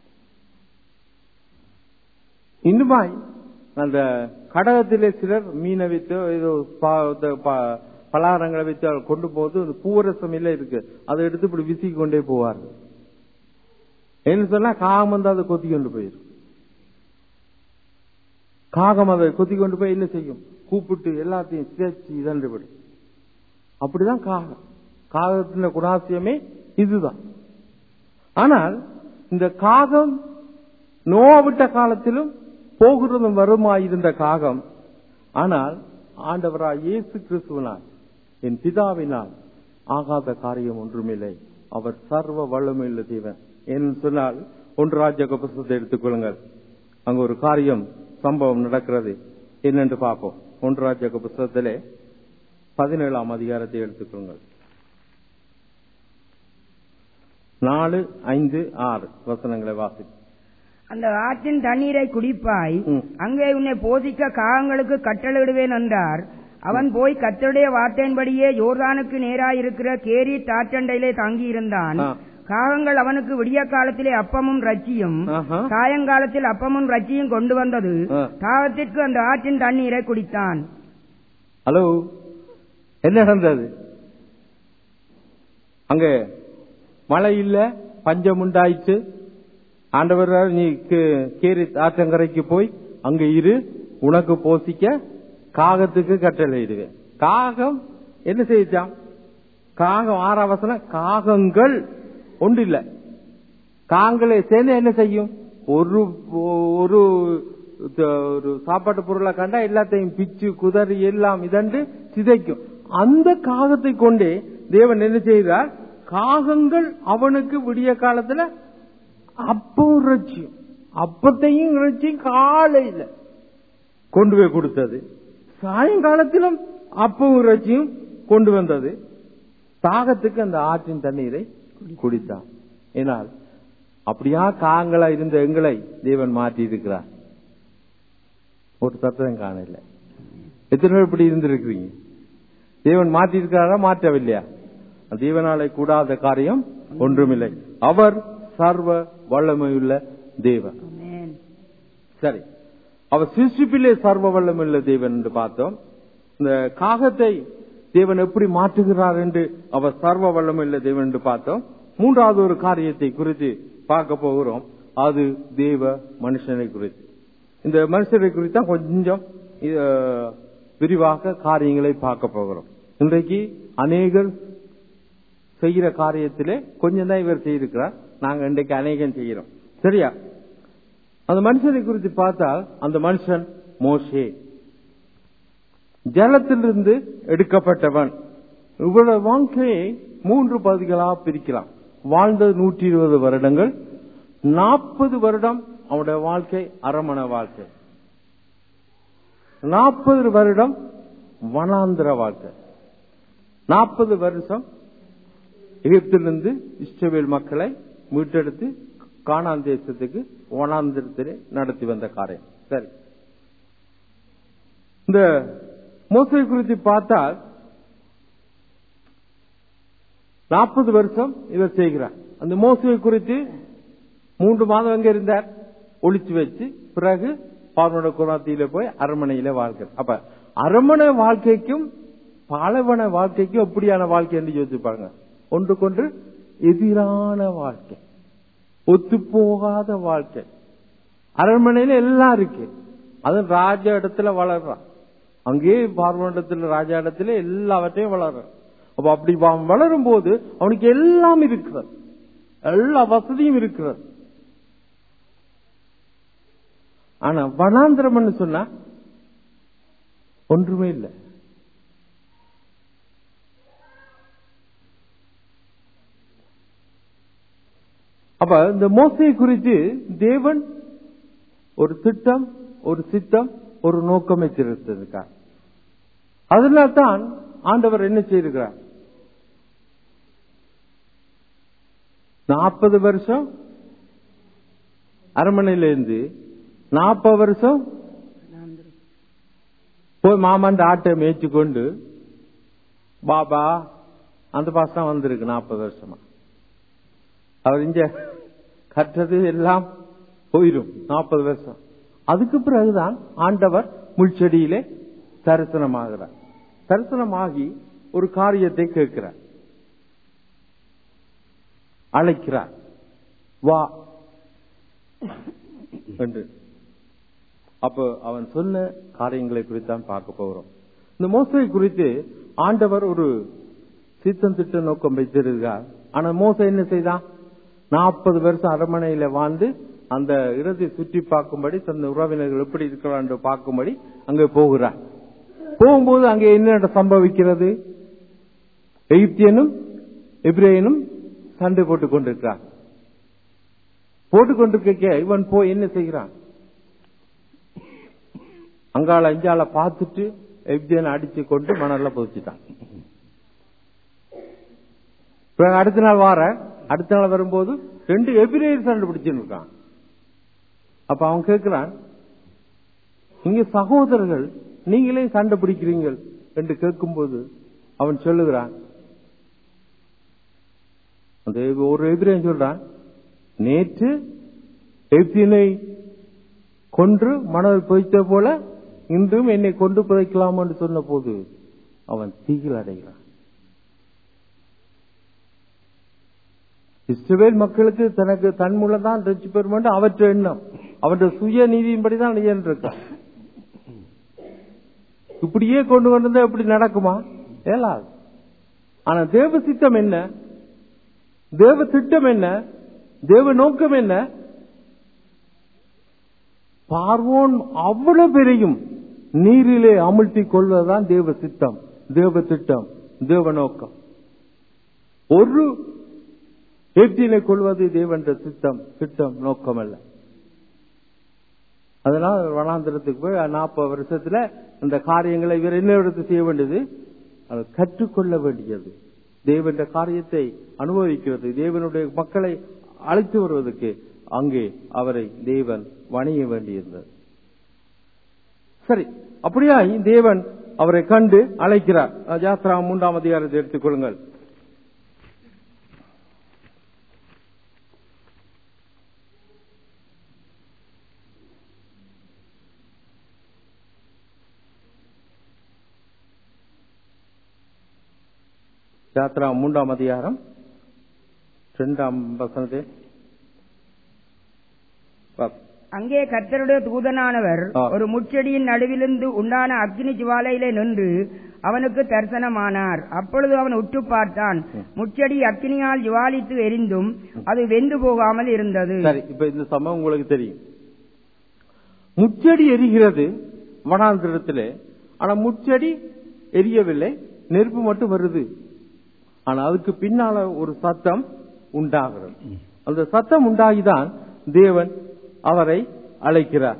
இன்னுமாய் அந்த கடகத்திலே சிலர் மீனை வைத்து ஏதோ பலகாரங்களை வைத்து கொண்டு போது பூவரசம் இல்லை இருக்கு, அதை எடுத்து இப்படி விசிக்கி கொண்டே போவார்கள். என்ன சொன்னா காகம் வந்து அதை கொத்தி கொண்டு போயிடும். காகம் அதை கொத்தி கொண்டு போய் என்ன செய்யும்? கூப்பிட்டு எல்லாத்தையும் சேர்த்து இதண்டு விடும். அப்படிதான் காகம். காகத்தின் குணாசியமே இதுதான். ஆனால் இந்த காகம் நோவா விட்ட காலத்திலும் போகிறதும் வருமாயிருந்த காகம். ஆனால் ஆண்டவராய் இயேசு கிறிஸ்துவினால் என் பிதாவினால் ஆகாத காரியம் ஒன்றுமில்லை. அவர் சர்வ வல்லமையுள்ள தேவன் என்று சொன்னால் ஒன்று ராஜாங்க புத்தகத்தை எடுத்துக்கொள்ளுங்கள். அங்க ஒரு காரியம் சம்பவம் நடக்கிறது என்னென்று பார்ப்போம். ஒன்று ராஜாங்க புத்தகத்திலே பதினேழாம் அதிகாரத்தை எடுத்துக்கொள்ளுங்கள். நாலு ஐந்து ஆறு வசனங்களை வாசி. அந்த ஆற்றின் தண்ணீரை குடிப்பாய், அங்கே உன்னை போதிக்க காகங்களுக்கு கட்டளையிடுவேன் என்றார். அவன் போய் கர்த்தருடைய வார்த்தையின்படியே யோர்தானுக்கு நேராயிருக்கிற கேரி தாற்றண்டையிலே தங்கியிருந்தான். காகங்கள் அவனுக்கு விடிய காலத்திலே அப்பமும் ரச்சியும், சாயங்காலத்தில் அப்பமும் ரச்சியும் கொண்டு வந்தது. தாகத்திற்கு அந்த ஆற்றின் தண்ணீரை குடித்தான். ஹலோ, என்ன நடந்தது? அங்க மழை இல்ல, பஞ்சம் உண்டாயிற்று. ஆண்டவர் நீ கேரி ஆற்றங்கரைக்கு போய் அங்க இரு, உனக்கு போசிக்க காகத்துக்கு கட்டளையிடுவேன். காகம் என்ன செய்தான்? காகம் ஆறாம் வசனம், காகங்கள் ஒன்று இல்ல, காங்களை சேர்ந்து என்ன செய்யும்? ஒரு ஒரு சாப்பாட்டு பொருளை கண்டா எல்லாத்தையும் பிச்சு குதறி எல்லாம் இதண்டு சிதைக்கும். அந்த காகத்தை கொண்டே தேவன் என்ன செய்தார்? காகங்கள் அவனுக்கு விடிய காலத்துல அப்பம் இறைச்சியும் அப்பத்தையும் இறைச்சியும் காலையில கொண்டு போய் கொடுத்தது. சாயங்காலத்திலும் அப்பம் இறைச்சியும் கொண்டு வந்தது. தாகத்துக்கு அந்த ஆற்றின் தண்ணீரை குடித்தான். ஏனால் அப்படியா காங்களா இருந்த எங்களை தேவன் மாற்றி இருக்கிறார். ஒரு சத்தம் காணல. எத்தனை பேர் இப்படி இருந்திருக்கிறீங்க? தேவன் மாற்றி இருக்கிறாரா, மாற்றவில்லையா? தேவனாலே கூடாத காரியம் ஒன்றுமில்லை. அவர் சர்வ வல்லமையுள்ள தேவன். சரி, அவர் சிருஷ்டிப்பிலே சர்வ வல்லமையுள்ள தேவன் என்று பார்த்தோம். இந்த காகத்தை தேவன் எப்படி மாற்றுகிறார் என்று அவர் சர்வ வல்லமையுள்ள தேவன் என்று பார்த்தோம். மூன்றாவது ஒரு காரியத்தை குறித்து பார்க்க போகிறோம். அது தேவ மனுஷனை குறித்து. இந்த மனுஷனை குறித்து தான் கொஞ்சம் விரிவாக காரியங்களை பார்க்க போகிறோம். இன்றைக்கு அநேகர் செய்கிற காரியத்திலே கொஞ்சம் தான் இவர் செய்திருக்கிறார். நாங்க இன்றைக்கு அநேகம் செய்கிறோம். சரியா? அந்த மனுஷனை குறித்து பார்த்தால் அந்த மனுஷன் மோசே, ஜலத்திலிருந்து எடுக்கப்பட்டவன். இவருடைய வாழ்க்கையை மூன்று பகுதிகளாக பிரிக்கலாம். வாழ்ந்தது நூற்றி இருபது வருடங்கள். நாற்பது வருடம் அவனுடைய வாழ்க்கை அரமண வாழ்க்கை, நாற்பது வருடம் வனாந்திர வாழ்க்கை, நாற்பது வருஷம் எகிப்திலிருந்து இஸ்ரவேல் மக்களை மீட்டெடுத்து கானான் தேசத்துக்கு வனாந்திரத்திலே நடத்தி வந்த காரியம். சரி, இந்த மோசே குறித்து பார்த்தால் நாற்பது வருஷம் இவர் செய்கிறார். அந்த மோசே குறித்து மூன்று மாதம் எங்க இருந்தார்? ஒளிச்சு வச்சு பிறகு பார்வன குராத்தியில போய் அரண்மனையில வாழ்க்கை. அப்ப அரண்மனை வாழ்க்கைக்கும் பாலைவன வாழ்க்கைக்கும் எப்படியான வாழ்க்கை என்று யோசிப்பாங்க. ஒன்றுக்கொன்று எதிரான வாழ்க்கை, ஒத்து போகாத வாழ்க்கை. அரண்மனையில எல்லாம் இருக்கு, அது ராஜா இடத்துல வளர்றான். அங்கே பார்வனிடத்துல ராஜா இடத்துல எல்லாவற்றையும் வளர்றான். அப்ப அப்படி வளரும் போது அவனுக்கு எல்லாம் இருக்கிறது, எல்லா வசதியும் இருக்கிறது. ஆனா வனாந்திரம் சொன்னா ஒன்றுமே இல்லை. அப்ப இந்த மோசையை குறித்து தேவன் ஒரு திட்டம், ஒரு சித்தம், ஒரு நோக்கம் வச்சிருக்கார். அதனால்தான் ஆண்டவர் என்ன செய்திருக்கிறார்? நாற்பது வருஷம் அரண்மனையிலிருந்து நாற்பது வருஷம் போய் மாமாண்ட ஆட்டை மேய்ச்சி கொண்டு பாபா அந்த பாசம் வந்திருக்கு. நாற்பது வருஷமா அவர் இங்க கற்றது எல்லாம் போயிடும். நாற்பது வருஷம் அதுக்கு பிறகுதான் ஆண்டவர் முள்செடியிலே தரிசனமாகிறார். தரிசனமாகி ஒரு காரியத்தை கேட்கிறார், அழைக்கிறார், வா என்று. அப்ப அவன் சொன்ன காரியங்களை குறித்தான் பார்க்க போகிறோம். இந்த மோசை குறித்து ஆண்டவர் ஒரு சித்தம் திட்ட நோக்கம் வைத்திருக்கிறார். ஆனா மோசை என்ன செய்தான்? நாற்பது வருஷம் அரண்மனையில வாழ்ந்து அந்த இடத்தை சுற்றி பார்க்கும்படி தன் உறவினர்கள் எப்படி இருக்கிறான் என்று பார்க்கும்படி அங்கே போகிறார். போகும்போது அங்கே என்ன சம்பவிக்கிறது? எகிப்தியனும் எபிரேயனும் சண்டை போட்டுக் கொண்டிருக்கிறார். போட்டுக் கொண்டிருக்க இவன் போய் என்ன செய்கிறான்? அங்கால அஞ்சால பார்த்துட்டு எகிப்தியனை அடிச்சு கொண்டு மணல்ல புதைச்சிட்டான். அடுத்த நாள் வார அடுத்த நாள் வரும்போது ரெண்டு எபிரேயர் சண்டை பிடிச்சுன்னு இருக்கான். அப்ப அவன் கேட்கிறான், இங்க சகோதரர்கள் நீங்களே சண்டை பிடிக்கிறீங்கள் என்று கேட்கும்போது அவன் சொல்லுகிறான், அந்த ஒரு எபிரேயன் சொல்றான், நேற்று எகிப்தியனை கொன்று மணல் புதைத்த போல இன்றும் என்னை கொண்டு புதைக்கலாம் என்று சொன்ன போது அவன் தீயில் அடைகிறான். இஸ்ரவேல் மக்களுக்கு தனக்கு தன் மூலம் தான் ரட்சி பெறும் என்று அவற்றை எண்ணம், அவற்றை சுய நீதியின்படிதான் இருக்கான். இப்படியே கொண்டு வந்திருந்தா எப்படி நடக்குமா? ஏலாது. ஆனா தேவ சித்தம் என்ன? தேவ திட்டம் என்ன? தேவ நோக்கம் என்ன? பார்வோன் அவ்வளவு பெரியும் நீரிலே அமிழ்த்திக் கொள்வதுதான் தேவ சித்தம், தேவ திட்டம், தேவ நோக்கம். ஒரு எகிப்தியனை கொள்வது தேவன் சித்தம், திட்டம், நோக்கம் அல்ல. அதனால வனாந்திரத்துக்கு போய் நாற்பது வருஷத்துல இந்த காரியங்களை இவர் என்ன எடுத்து செய்ய வேண்டியது? கற்றுக்கொள்ள வேண்டியது, தேவன் காரியத்தை அனுபவிக்கிறது, தேவனுடைய மக்களை அழைத்து வருவதற்கு அங்கே அவரை தேவன் வணிய வேண்டியிருந்தது. சரி, அப்படியா தேவன் அவரை கண்டு அழைக்கிறார். யாத்ரா மூன்றாம் அதிகாரத்தை எடுத்துக் கொள்ளுங்கள். யாத்ரா மூன்றாம் அதிகாரம் இரண்டாம் வசனத்தை. அங்கே கர்த்தருடைய தூதனானவர் ஒரு முச்செடியின் நடுவிலிருந்து உண்டான அக்னி ஜுவாலையிலே நின்று அவனுக்கு தரிசனமானார். அப்பொழுது அவன் உற்று பார்த்தான், முச்செடி அக்னியால் ஜுவாலித்து எரிந்தும் அது வெந்து போகாமல் இருந்தது. சரி, இப்ப இந்த சம்பவம் உங்களுக்கு தெரியும். முச்செடி எரிகிறது வனாந்திரத்திலே. ஆனா முச்செடி எரியவில்லை, நெருப்பு மட்டும் வருது. ஆனா அதுக்கு பின்னால ஒரு சத்தம் உண்டாகிறது. அந்த சத்தம் உண்டாகிதான் தேவன் அவரை அழைக்கிறார்.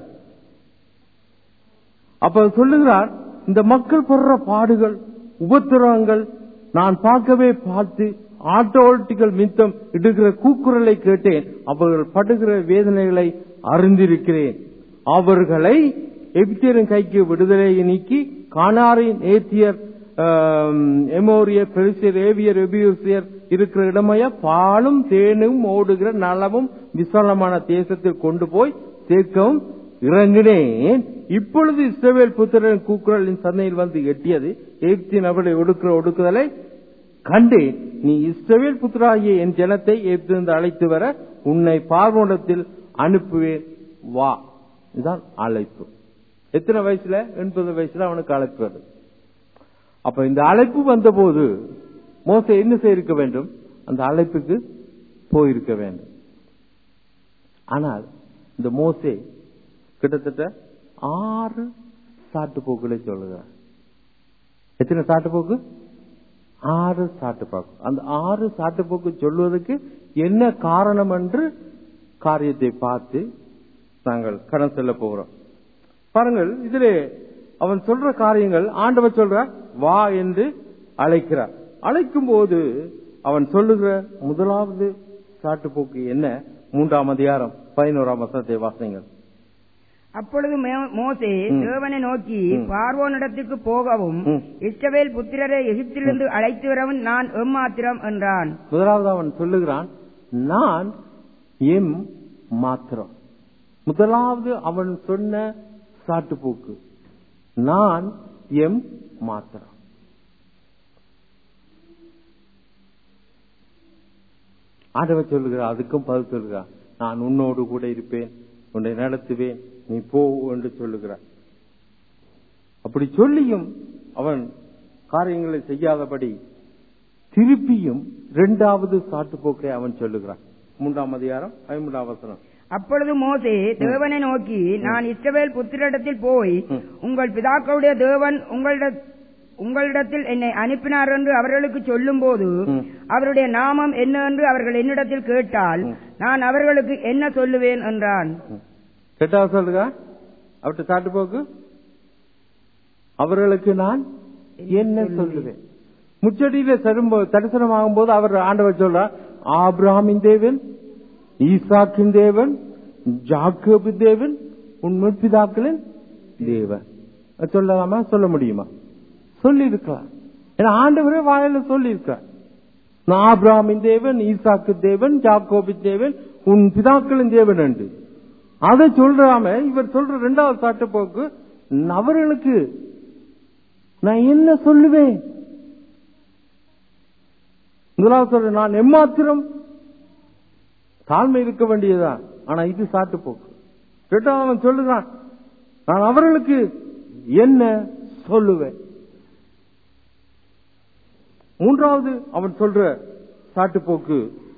அப்ப சொல்லுகிறார், இந்த மக்கள் படுற பாடுகள், உபத்திரவங்கள் நான் பார்க்கவே பார்த்து ஆட்டோட்டிகள் மித்தம் இடுகிற கூக்குரலை கேட்டேன். அவர்கள் படுகிற வேதனைகளை அறிந்திருக்கிறேன். அவர்களை எகிப்தியரின் கைக்கு விடுதலையை நீக்கி கானாரின் ஏத்தியர், எமோரியர், பெரிசியர், ஏவியர், எபியூசியர் இருக்கிற இடமைய பாலும் தேனும் ஓடுகிற நலமும் விசாலமான தேசத்தில் கொண்டு போய் சேர்க்கவும் இறங்கினேன். இப்பொழுது இஸ்ரவேல் புத்திரன் கூக்குரலின் சந்தையில் வந்து எட்டியது. எகிப்தின் அவர்களை ஒடுக்கிற ஒடுக்குதலை கண்டு, நீ இஸ்ரவேல் புத்திராகிய என் ஜனத்தை எகிப்திலிருந்து அழைத்து வர உன்னை பார்வோனிடத்தில் அனுப்புவேன், வா. இதுதான் அழைப்பு. எத்தனை வயசுல? எண்பது வயசுல அவனுக்கு அழைப்பு வருது. அப்ப இந்த அழைப்பு வந்த போது மோசே என்ன செய்திருக்க வேண்டும்? அந்த அழைப்புக்கு போயிருக்க வேண்டும். ஆனால் இந்த மோசே கிட்டத்தட்ட ஆறு சாட்டுப்போக்குகளை சொல்லுகிறார். எத்தனை சாட்டுப்போக்கு? ஆறு சாட்டுப்போக்கு. அந்த ஆறு சாட்டுப்போக்கு சொல்வதற்கு என்ன காரணம் என்று காரியத்தை பார்த்து நாங்கள் கடன் செல்ல போகிறோம். பாருங்கள், இதிலே அவன் சொல்ற காரியங்கள், ஆண்டவர் சொல்ற வா என்று அழைக்கிறார். அழைக்கும் போது அவன் சொல்லுகிற முதலாவது சாட்டுப்போக்கு என்ன? மூன்றாம் அதிகாரம் பதினோராம் வசனத்தை வாசிங்கள். அப்பொழுது மோசே தேவனை நோக்கி, பார்வோனிடத்துக்கு போகவும் இஸ்ரவேல் புத்திரரை எகிப்திலிருந்து அழைத்து வரவும் நான் எம்மாத்திரம் என்றான். முதலாவது அவன் சொல்லுகிறான், நான் எம் மாத்திரம். முதலாவது அவன் சொன்ன சாட்டுப்போக்கு, நான் எம் மாத்திரம். ஆண்டவர் சொல்லுகிறார், அதுக்கும் பதில் சொல்லுகிறார், நான் உன்னோடு கூட இருப்பேன், உன்னை நடத்துவேன், நீ போ என்று சொல்லுகிறார். அப்படி சொல்லியும் அவன் காரியங்களை செய்யாதபடி திருப்பியும் இரண்டாவது சாட்டுப்போக்கை அவன் சொல்லுகிறான். மூன்றாம் அதிகாரம் பதிமூன்றாம் வசனம். அப்பொழுது மோசே தேவனை நோக்கி, நான் இஸ்ரவேல் புத்திரிடத்தில் போய் உங்கள் பிதாக்களுடைய தேவன் உங்களிட உங்களிடத்தில் என்னை அனுப்பினார் என்று அவர்களுக்கு சொல்லும் போது அவருடைய நாமம் என்ன என்று அவர்கள் என்னிடத்தில் கேட்டால் நான் அவர்களுக்கு என்ன சொல்லுவேன் என்றான். கேட்டா சொல்லுங்க அவர்கிட்ட சாட்டு போக்கு அவர்களுக்கு நான் என்ன சொல்லுவேன். முச்சடியில தரிசனமாகும் போது அவர் ஆண்டவர் சொல்றார், ஆபிரகாமின் தேவன், ஈசாக்கின் தேவன், ஜாக்கோபு தேவன், உன் முற்பிதாக்களின் தேவன். சொல்லலாமா? சொல்ல முடியுமா? சொல்லி இருக்கலாம். ஏன்னா ஆண்டவரே வாயில சொல்லி இருக்கார், நான் ஆபிரகாமின் தேவன், ஈசாக்கு தேவன், ஜாக்கோபு தேவன், உன் பிதாக்களின் தேவன் என்று. அதை சொல்றாம இவர் சொல்ற இரண்டாவது சாட்டு போக்கு, அவர்களுக்கு நான் என்ன சொல்லுவேன். முதலாவது சொல்ற, நான் எம்மாத்திரம் தாழ்மை இருக்க வேண்டியதான். ஆனா இது சாட்டு போக்கு. இரண்டாவது அவன் சொல்லுறான், நான் அவர்களுக்கு என்ன சொல்லுவேன். மூன்றாவது அவன் சொல்ற சாட்டு போக்கு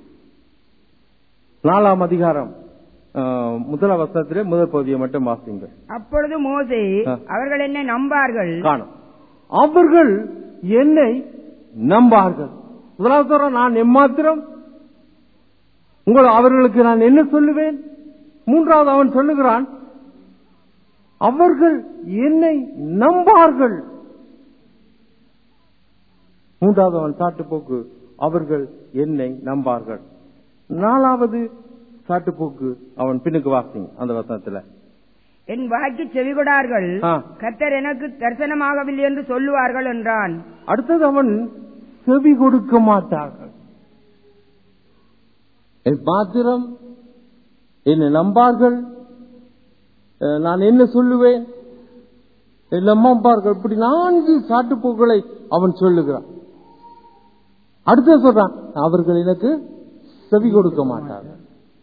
நாலாம் அதிகாரம் முதல் வசனத்திலே முதல் பகுதியை மட்டும் வாசிங்க. அப்பொழுது மோசே, அவர்கள் என்னை நம்பார்கள் காணும், அவர்கள் என்னை நம்பார்கள். முதலாவது சொல்ற, நான் எம்மாத்திரம் உங்கள் அவர்களுக்கு நான் என்ன சொல்லுவேன். மூன்றாவது அவன் சொல்லுகிறான், அவர்கள் என்னை நம்பார்கள். மூன்றாவது அவன் சாட்டுப்போக்கு, அவர்கள் என்னை நம்பார்கள். நாலாவது சாட்டுப்போக்கு அவன் பின்னுக்கு வாசிங்க அந்த வசனத்துல, என் வாய்க்கு செவிகொடார்கள், கர்த்தர் எனக்கு தரிசனமாகவில்லை என்று சொல்லுவார்கள் என்றான். அடுத்தது அவன் செவி கொடுக்க மாட்டார்கள். மாத்திரம் என்னை நம்பார்கள், நான் என்ன சொல்லுவேன், நம்பார்கள். இப்படி நான்கு சாட்டுப்போக்களை அவன் சொல்லுகிறான். அடுத்த சொல்றான், அவர்கள் எனக்கு செவி கொடுக்க மாட்டார்கள்.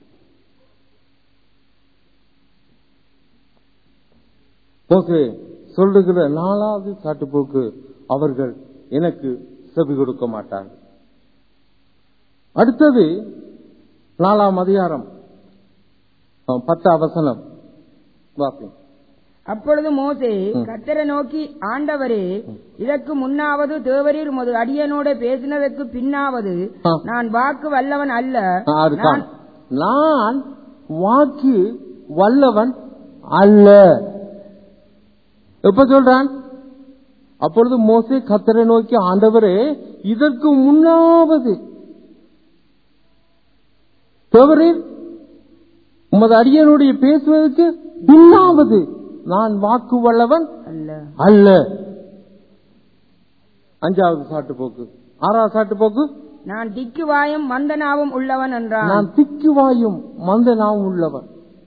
சொல்லுகிற நாலாவது சாட்டுப்போக்கு, அவர்கள் எனக்கு செவி கொடுக்க மாட்டார்கள். அடுத்தது நாலாம் அதிகாரம் பத்தாம் வசனம் வாசி. அப்பொழுது மோசே கர்த்தரை நோக்கி, ஆண்டவரே, இதற்கு முன்னாவது தேவரீர் உமது அடியனோட பேசினதற்கு பின்னாவது நான் வாக்கு வல்லவன் அல்ல. நான் வாக்கு வல்லவன் அல்ல. எப்ப சொல்றான்? அப்பொழுது மோசே கர்த்தரை நோக்கி, ஆண்டவரே, இதற்கு முன்னாவது தேவரீர் உமது அடியனுடைய பேசுவதற்கு பின்னாவது நான் வாக்கு வல்லவன் அல்ல. அஞ்சாவது சாட்டுப்போக்கு. ஆறாவது சாட்டுப்போக்கு, நான் திக்குவாயும் மந்தனாவும் உள்ளவன் என்றான். நான் திக்குவாயும் மந்தனாவும் உள்ளவன்.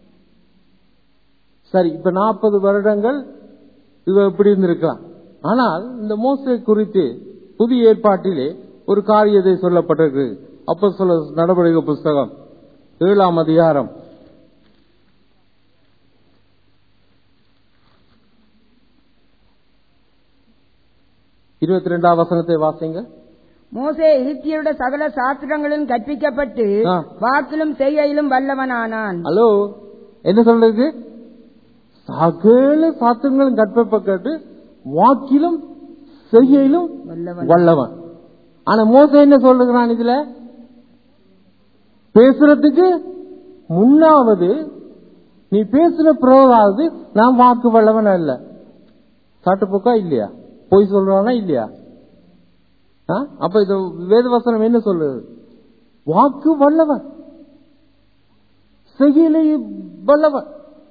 சரி, இப்ப நாற்பது வருடங்கள் இவ எப்படி இருந்திருக்கலாம். ஆனால் இந்த மோசே குறித்து புதிய ஏற்பாட்டிலே ஒரு காரியத்தை சொல்லப்பட்டிருக்கு. அப்போஸ்தலர் நடவடிக்கை புஸ்தகம் ஏழாம் அதிகாரம் இருபத்தி இரண்டாம் வசனத்தை வாசிங்க. மோசே எகிப்தியருடைய சகல சாஸ்திரங்களிலும் கற்பிக்கப்பட்டு வாக்கிலும் செய்கையிலும் வல்லவனானான். ஹலோ, என்ன சொல்றது? சகல சாஸ்திரங்களும் கற்பிக்கப்பட்டு வாக்கிலும் செய்கையிலும் வல்லவன். ஆனா மோசே என்ன சொல்லுகிறான்? இதுல பேசுறதுக்கு முன்னாவது நீ பேசுற பிறகாவது நான் வாக்கு வல்லவன் அல்ல. சாட்டுப்போக்கா இல்லையா? போய் சொல்றானா இல்லையா? அப்ப இது வேதவசனம் என்ன சொல்லுது? வாக்கு வல்லவன், செய்கையிலே வல்லவன்.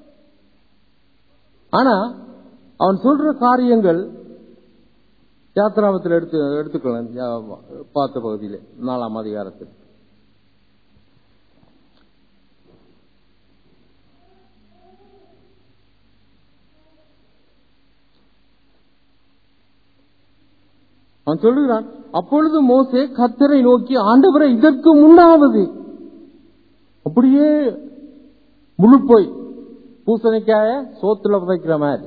ஆனா அவன் சொல்ற காரியங்கள் யாத்திராமத்தில் எடுத்து எடுத்துக்கலாம். பார்த்த பகுதியிலே நாலாம் அதிகாரத்தில் அவன் சொல்லுகிறான், அப்பொழுது மோசே கர்த்தரை நோக்கி, ஆண்டவரை, இதற்கு முன்னாவது அப்படியே முழு போய் பூசணிக்காய சோத்துல வைக்கிற மாதிரி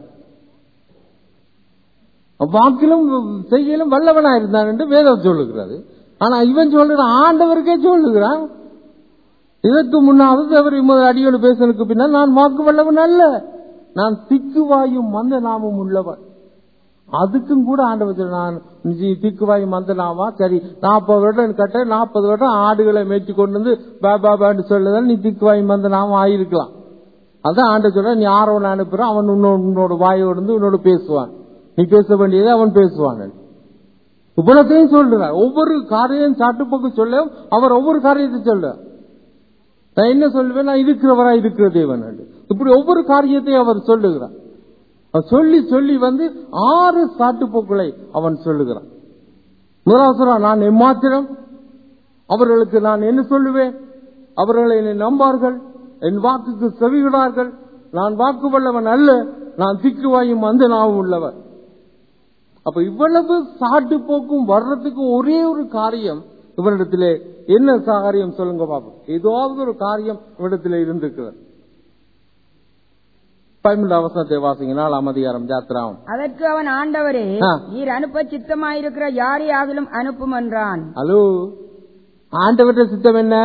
வாக்கிலும் செய்யலும் வல்லவனா இருந்தான் என்று வேதம் சொல்லுகிறது. ஆனா இவன் சொல்லுறான், ஆண்டவருக்கே சொல்லுகிறான், இதற்கு முன்னாவது அவர் இம்மது அடியோடு பேசலுக்கு பின்னால் நான் வாக்கு வல்லவன் அல்ல, நான் திக்குவாயும் மந்த நாமும் உள்ளவன். அதுக்கும் கூட ஆண்டவர் நான் திக்குவாயும் மந்த நாமா, சரி நாற்பது வருடம் கட்ட நாற்பது வருடம் ஆடுகளை மேய்ச்சி கொண்டு வந்து பாபாபான்னு சொல்லுதான் நீ திக்குவாயும் மந்த நாமம் ஆயிருக்கலாம். அதான் ஆண்ட சொல்ற, நீ ஆரோன் அனுப்புற, அவன் உன்னோட வாயோடு வந்து உன்னோட பேசுவான், நீ பேச வேண்டியதை அவன் பேசுவான். இவ்வளத்தையும் சொல்றார். ஒவ்வொரு காரியம் சாட்டுப்போக்கு சொல்ல அவர் ஒவ்வொரு காரியத்தை சொல்ல, நான் என்ன சொல்லுவேன், நான் இருக்கிறவரா இருக்கிற தேவன், இப்படி ஒவ்வொரு காரியத்தையும் அவர் சொல்லுகிறார். சொல்லி சொல்லி வந்து ஆறு சாட்டுப்போக்களை அவன் சொல்லுகிறான். முதலாவது நான் எம்மாத்திரம், அவர்களுக்கு நான் என்ன சொல்லுவேன், அவர்களை என்னை நம்பார்கள், என் வாக்குக்கு செவிகிறார்கள், நான் வாக்கு வல்லவன் அல்ல, நான் திக்குவாயும் அந்த நாவும் உள்ளவர். அப்ப இவ்வளவு சாட்டு போக்கும் வர்றதுக்கு ஒரே ஒரு காரியம் இவரிடத்திலே என்ன காரியம் சொல்லுங்க பாப்போம். ஏதாவது ஒரு காரியம் இவரிடத்திலே இருந்திருக்கிறது. பதிமூன்றாம் வாசிங்க, நாலாம் அதிகாரம் யாத்திராவும். அதற்கு அவன், ஆண்டவரே, நீர் அனுப்ப சித்தமாயிருக்கிற யாரை ஆகிலும் அனுப்பும் என்றான். ஹலோ, ஆண்டவருடைய சித்தம் என்ன?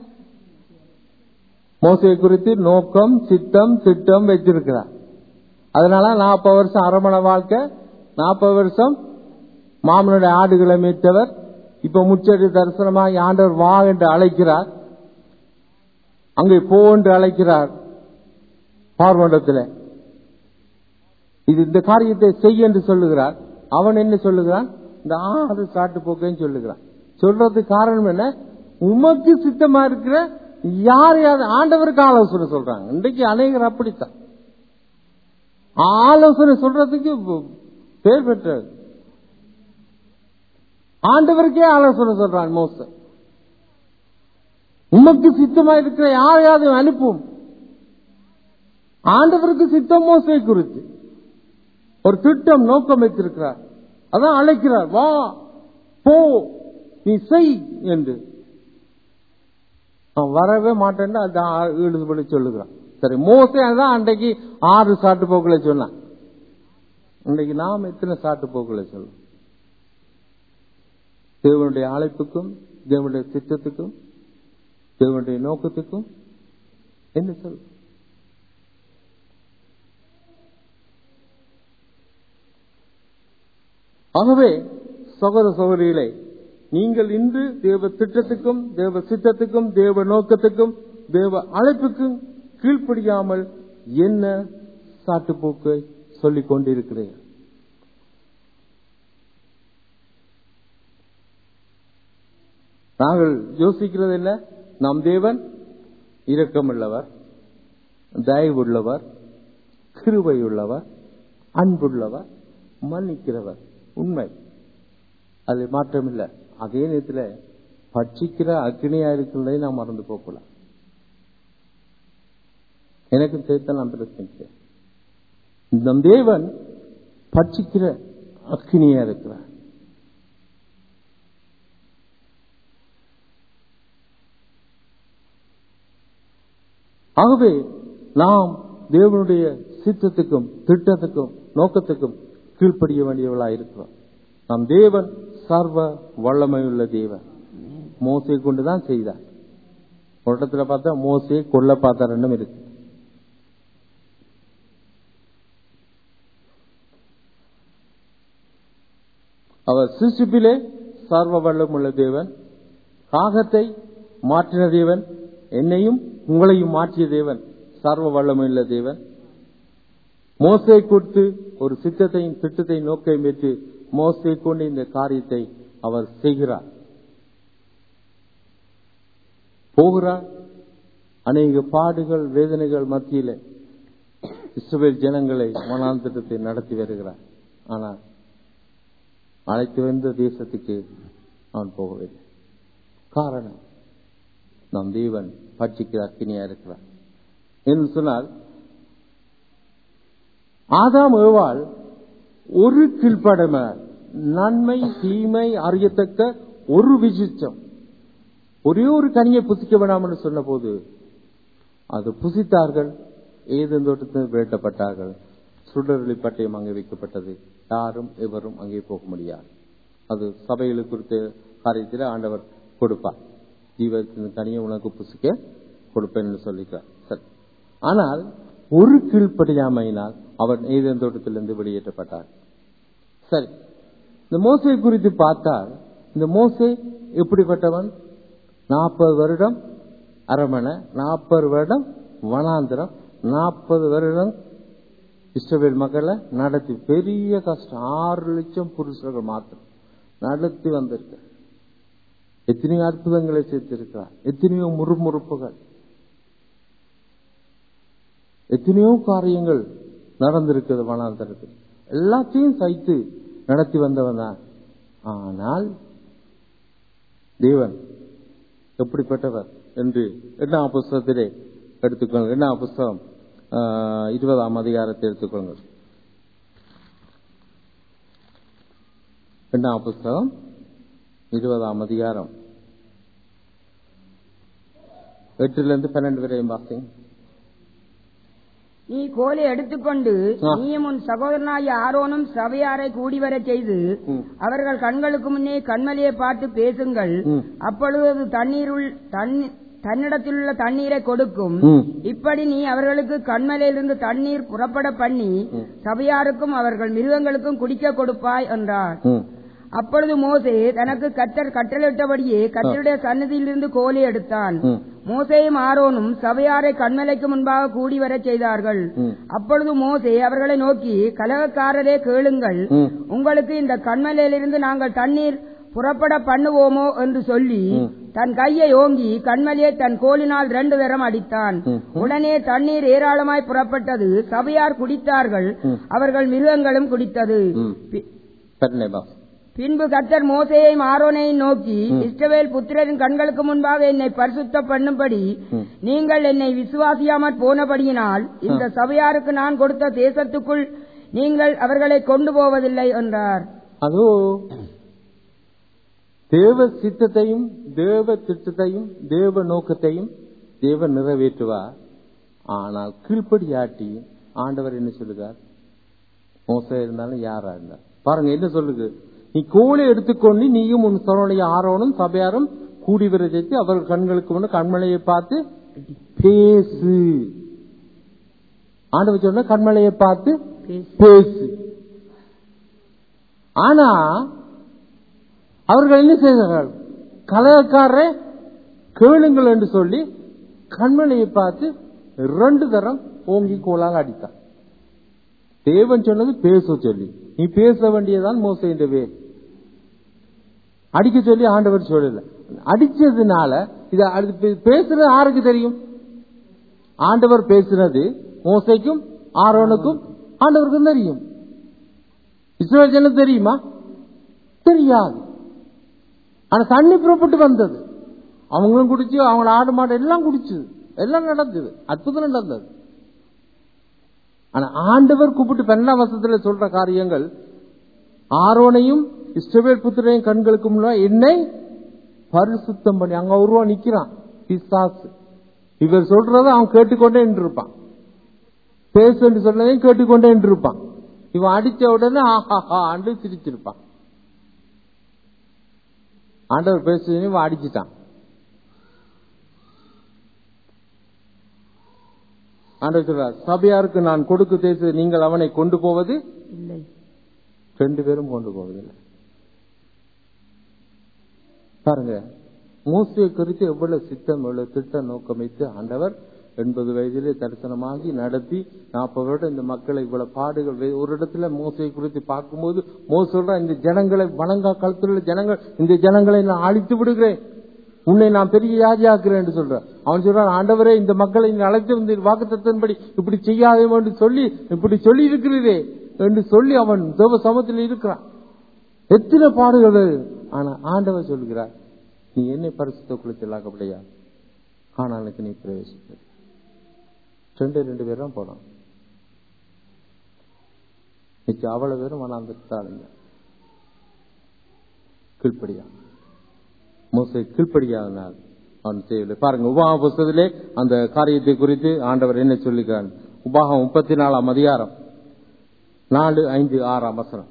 மோசே குறித்து நோக்கம், சித்தம், திட்டம் வச்சிருக்கிறார். அதனால நாற்பது வருஷம் அரமண வாழ்க்கை, நாற்பது வருஷம் மாமனுடைய ஆடுகளை மேய்த்தவர். இப்ப முச்சடி தரிசனமாக ஆண்டவர் வா என்று அழைக்கிறார், அங்கே போ என்று அழைக்கிறார். பார்வண்டத்தில் இது இந்த காரியத்தை செய் என்று சொல்லுகிறார். அவன் என்ன சொல்லுகிறான்? இந்த ஆறு சாட்டு போக்கையும் சொல்லுகிறான். சொல்றதுக்கு காரணம் என்ன? உமக்கு சித்தமா இருக்கிற யாரையாவது ஆண்டவருக்கு ஆலோசனை சொல்றாங்க. இன்றைக்கு அநேகர் அப்படித்தான் ஆலோசனை சொல்றதுக்கு பேர் பெற்றது. ஆண்டவருக்கே ஆலோசனை சொல்றான் மோசே. உமக்கு சித்தமா இருக்கிற யாரையாவது அனுப்பும். ஆண்டவருக்கு சித்தம் மோசே குறித்து ஒரு திட்டம் நோக்கம் வைத்திருக்கிறார். அதான் அழைக்கிறார், வா போ நீ செய் என்று. வரவே மாட்டேன் ஈடுபடி சொல்லுகிறான். சரி, மோசே அதான் அன்றைக்கு ஆறு சாட்டு போக்களை சொன்னான். இன்றைக்கு நாம் எத்தனை சாட்டு போக்களை சொல்லும்? தேவனுடைய அழைப்புக்கும் தேவனுடைய திட்டத்துக்கும் தேவனுடைய நோக்கத்துக்கும் என்ன சொல்லும்? ஆகவே சகோதர சகோதரிகளே, நீங்கள் இன்று தேவ திட்டத்துக்கும் தேவ சித்தத்துக்கும் தேவ நோக்கத்துக்கும் தேவ அழைப்புக்கும் கீழ்ப்படியாமல் என்ன சாட்டுப்போக்கை சொல்லிக் கொண்டிருக்கிறீர்கள்? நாங்கள் யோசிக்கிறது என்ன? நம் தேவன் இரக்கமுள்ளவர், தயவுள்ளவர், கிருபையுள்ளவர், அன்புள்ளவர், மன்னிக்கிறவர். உண்மை, அது மாற்றமில்லை. அதே நேரத்தில் பட்சிக்கிற அக்னியா இருக்கிறதை நாம் மறந்து போகலாம். எனக்கு சேர்த்த நான் பிரச்சனை, நம் தேவன் பட்சிக்கிற அக்னியா இருக்கிறார். ஆகவே நாம் தேவனுடைய சித்தத்துக்கும் திட்டத்துக்கும் நோக்கத்துக்கும் கீழ்ப்படிய வேண்டியவர்களாக இருக்கிறோம். நம் தேவன் சர்வ வல்லமையுள்ள தேவன். மோசே கொண்டுதான் செய்தார். ஒரு இடத்துல பார்த்தா மோசே கொல்ல பார்த்தார் இருக்கு. அவர் சிருஷ்டிப்பிலே சர்வ வல்லமுள்ள தேவன். காகத்தை மாற்றின தேவன், என்னையும் உங்களையும் மாற்றிய தேவன் சர்வ வல்லமையுள்ள தேவன். மோசே கொடுத்து ஒரு சித்தத்தையும் திட்டத்தையும் நோக்கையும் பெற்று மோசே கொண்டு இந்த காரியத்தை அவர் செய்கிறார், போகிறார். அநேக பாடுகள் வேதனைகள் மத்தியிலே இஸ்ரவேல் ஜனங்களை வனாந்தரத்தை நடத்தி வருகிறார். ஆனால் அழைத்து வந்த தேசத்துக்கு அவன் போகவில்லை. காரணம், நம் தேவன் பட்சிக்கிற அக்கினியா இருக்கிறார் என்று சொன்னால், ஆதாம் ஏவாள் ஒரு கீழ்ப்படம நன்மை தீமை அறியத்தக்க ஒரு விசிச்சம், ஒரே ஒரு கனியை புசிக்க வேண்டாம் என்று சொன்ன போது அது புசித்தார்கள். ஏதேன் தோட்டத்தில் வேட்டப்பட்டார்கள். சுடரொளி பட்டயம் அங்கே வைக்கப்பட்டது. யாரும் எவரும் அங்கே போக முடியாது. அது சபைகளுக்கு குறித்த காரியத்தில் ஆண்டவர் கொடுப்பார். ஜீவத்தின் கனியை உனக்கு புசிக்க கொடுப்பேன் என்று சொல்லிக்கிறார். சரி, ஆனால் ஒரு கீழ்ப்படியாமையினால் அவர் ஏதேன் தோட்டத்திலிருந்து வெளியேற்றப்பட்டார். சரி, இந்த மோசே குறித்து பார்த்தால் இந்த மோசே எப்படிப்பட்டவன்? நாற்பது வருடம் அரமனை, நாற்பது வருடம் வனாந்திரம், நாற்பது வருடம் இஸ்ரவேல் மக்களை நடத்தி, பெரிய கஷ்டம், ஆறு லட்சம் புருஷர்கள் மாத்திரம் நடத்தி வந்திருக்க. எத்தனையோ அற்புதங்களை சேர்த்திருக்கிறார், எத்தனையோ முறுமுறுப்புகள், எத்தனையோ காரியங்கள் நடந்திருக்கிறது வனாந்தரத்தில். எல்லாத்தையும் சைத்து நடத்தி வந்தவன் தான். ஆனால் தேவன் எப்படிப்பட்டவர் என்று எண்ணாம் புஸ்தகத்திலே எடுத்துக்கொள்ளுங்கள். எண்ணாம் புஸ்தகம் இருபதாம் அதிகாரத்தை எடுத்துக்கொள்ளுங்கள். எண்ணாம் புஸ்தகம் இருபதாம் அதிகாரம் எட்டுல இருந்து பன்னெண்டு வரையும் வாசிங்க. நீ கோலை எடுத்துக்கொண்டு நீயும் உன் சகோதரனாகிய ஆரோனும் சபையாரை கூடி வரச் செய்து அவர்கள் கண்களுக்கு முன்னே கண்மலையை பார்த்து பேசுங்கள். அப்பொழுது தண்ணீருள் தன்னிடத்திலுள்ள தண்ணீரை கொடுக்கும். இப்படி நீ அவர்களுக்கு கண்மலையிலிருந்து தண்ணீர் புறப்பட பண்ணி சபையாருக்கும் அவர்கள் மிருகங்களுக்கும் குடிக்க கொடுப்பாய் என்றார். அப்பொழுது மோசே தனக்கு கர்த்தர் கட்டளையிட்டபடியே கர்த்தருடைய சன்னதியிலிருந்து கோலை எடுத்தான். மோசேயும் ஆரோனும் சபையாரை கண்மலைக்கு முன்பாக கூடி வரச் செய்தார்கள். அப்பொழுது மோசே அவர்களை நோக்கி, கலகக்காரரே கேளுங்கள், உங்களுக்கு இந்த கண்மலையிலிருந்து நாங்கள் தண்ணீர் புறப்பட பண்ணுவோமோ என்று சொல்லி தன் கையை ஓங்கி கண்மலையை தன் கோலினால் ரெண்டு தரம் அடித்தான். உடனே தண்ணீர் ஏராளமாய் புறப்பட்டது. சபையார் குடித்தார்கள், அவர்கள் மிருகங்களும் குடித்தது. பின்பு கர்த்தர் மோசேயையும் ஆரோனையும் நோக்கி, இஸ்ரவேல் புத்திரரின் கண்களுக்கு முன்பாக என்னை பரிசுத்த பண்ணும்படி நீங்கள் என்னை விசுவாசியாமற் போனபடியினால் இந்த சபையாருக்கு நான் கொடுத்த தேசத்துக்குள் நீங்கள் அவர்களை கொண்டு போவதில்லை என்றார். அதோ தேவ சித்தத்தையும் தேவ திட்டத்தையும் தேவ நோக்கத்தையும் தேவன் நிறைவேற்றுவார். ஆனால் கீழ்ப்படியாட்டி ஆண்டவர் என்ன சொல்லுகிறார்? மோசே இருந்தாலும் யாரா இருந்தார் பாருங்க என்ன சொல்லுது. நீ கோலை எடுத்துக்கொண்டு நீயும் உன் சோழனுடைய ஆரோனும் சபையாரும் கூடி வர சேர்த்து அவர்கள் கண்களுக்கு முன்ன கண்மலையை பார்த்து பேசு. ஆண்டவர் சொன்ன கண்மலையை பார்த்து பேசு. ஆனா அவர்கள் என்ன செய்தார்கள்? கலகக்காரரை கேளுங்கள் என்று சொல்லி கண்மலையை பார்த்து ரெண்டு தரம் ஓங்கி கோலால் அடித்தார். தேவன் சொன்னது பேச சொல்லி, நீ பேச வேண்டியதான் மோசேயின் வேல். அடிக்க சொல்லி ஆண்டவர் சொல்லல. அடிச்சதுனால இது பேசுறது யாருக்கு தெரியும்? ஆண்டவர் பேசுறது மோசேக்கும் ஆரோனுக்கும் ஆண்டவருக்கும் தெரியும். இஸ்ரவேல் ஜனங்களுக்கு தெரியுமா? தெரியாது. ஆனா தண்ணி புறப்பட்டு வந்தது, அவங்களும் குடிச்சு, அவங்க ஆடு மாடு எல்லாம் குடிச்சது, எல்லாம் நடந்தது, அற்புதம் நடந்தது. ஆனா ஆண்டவர் கூப்பிட்டு பன்னெண்டாம் வருஷத்துல சொல்ற காரியங்கள், ஆரோனையும் இஸ்ரவேல் புத்திரையும் கண்களுக்கு முன்னாடி என்னை பரிசுத்தம் பண்ணி, அங்க ஒருவா நிக்கிறான் பிசாசு. இவர் சொல்றதை அவன் கேட்டுக்கொண்டே இருப்பான், பேசு என்று சொன்னதையும் கேட்டுக்கொண்டே இருப்பான். இவன் அடிச்ச உடனே ஆஹா ஆண்டு சிரிச்சிருப்பான். ஆண்டவர் பேசு இவன் அடிச்சுட்டான். ஆண்டவர் சொல்றார், சபையாருக்கு நான் கொடுக்க தேச நீங்கள் அவனை கொண்டு போவது இல்லை. ரெண்டு பேரும் கொண்டு போவதில்லை. பாருங்க மோசே குறித்து எவ்வளவு சித்தம் எவ்வளவு திட்ட நோக்கம் வைத்து ஆண்டவர் எண்பது வயதிலே தரிசனமாகி நடத்தி நாற்பது வருடம் இந்த மக்களை இவ்வளவு பாடுகள். ஒரு இடத்துல மோசையை குறித்து பார்க்கும்போது மோசே சொல்ற, இந்த ஜனங்களை வணங்கா கழுத்துள்ள ஜனங்கள், இந்த ஜனங்களை நான் அழித்து விடுகிறேன், உன்னை நான் பெரிய யாஜியாக்குறேன் என்று சொல்ற. அவன் சொல்றான், ஆண்டவரே இந்த மக்களை அழைத்து வந்து வாக்குத்தத்தின்படி இப்படி செய்யாதே என்று சொல்லி இப்படி சொல்லி இருக்கிறதே என்று சொல்லி அவன் தேவ சமத்தில் இருக்கிறான். எத்தனை பாடுகள். ஆனா ஆண்டவர் சொல்கிறார், நீ என்னை பரிசுத்த குலத்திலாக்கப்படையா கானானுக்கு நீ பிரவேசிப்ப. ரெண்டு ரெண்டு பேரும் போனான். நிச்சயம் அவ்வளவு பேரும் வனாந்திரத்தாளுங்க கீழ்ப்படியா. மோசே கீழ்ப்படியாதனால் அவன் செய்யவில்லை. பாருங்க உபாகம புத்தகத்திலே அந்த காரியத்தை குறித்து ஆண்டவர் என்ன சொல்லுகிறான். உபாகமம் முப்பத்தி நாலாம் அதிகாரம் நாலு ஐந்து ஆறாம் வசனம்.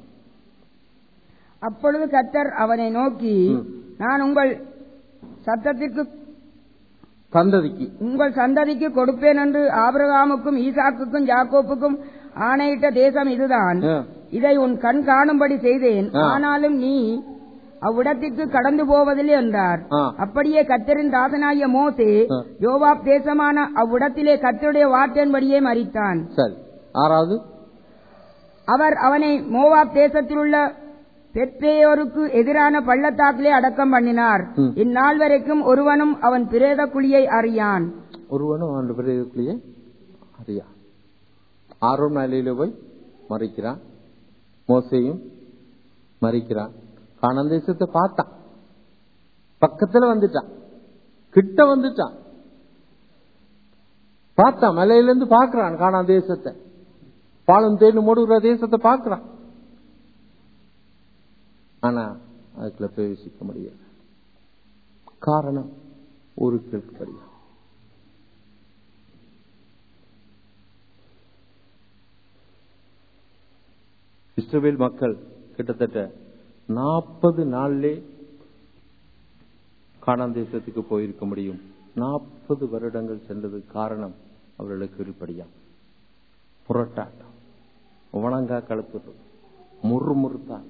அப்பொழுது கர்த்தர் அவனை நோக்கி, நான் உங்கள் சத்தத்திற்கு சந்ததிக்கு உங்கள் சந்ததிக்கு கொடுப்பேன் என்று ஆபிரகாமுக்கும் ஈசாக்குக்கும் யாக்கோப்புக்கும் ஆணையிட்ட தேசம் இதுதான். இதை உன் கண் காணும்படி செய்தேன். ஆனாலும் நீ அவ்விடத்திற்கு கடந்து போவதில்லை என்றார். அப்படியே கர்த்தரின் தாசனாகிய மோசே யோவாப் தேசமான அவ்விடத்திலே கர்த்தருடைய வார்த்தையின்படியே மரித்தான். ஆறாவது, அவர் அவனை மோவாப் தேசத்தில் உள்ள பெத்பேயோருக்கு எதிரான பள்ளத்தாக்கிலே அடக்கம் பண்ணினார். இந்நாள் வரைக்கும் ஒருவனும் அவன் பிரேத குழியை அறியான். ஒருவனும் அவன் பிரேத குழியை அறியான். ஆரோன் மலையில போய் மறிக்கிறான், மோசேயும் மறிக்கிறான். கானான் தேசத்தை பார்த்தான், பக்கத்துல வந்துட்டான், கிட்ட வந்துட்டான், பார்த்தான், மலையிலிருந்து பார்க்கிறான் கானான் தேசத்தை, பாலும் தேனும் மூடுகிற தேசத்தை பார்க்கிறான். ஆனா அதுக்குள்ள பிரவேசிக்க முடியாது. காரணம் ஒரு கேள்விப்படியா. இஸ்ரவேல் மக்கள் கிட்டத்தட்ட நாற்பது நாள்லே கானான் தேசத்துக்கு போயிருக்க முடியும். நாற்பது வருடங்கள் சென்றது காரணம் அவர்களுக்கு கீழ்ப்படியா. புரட்டாட்டம், வணங்கா கலப்பு, முறுமுறுத்தாங்க.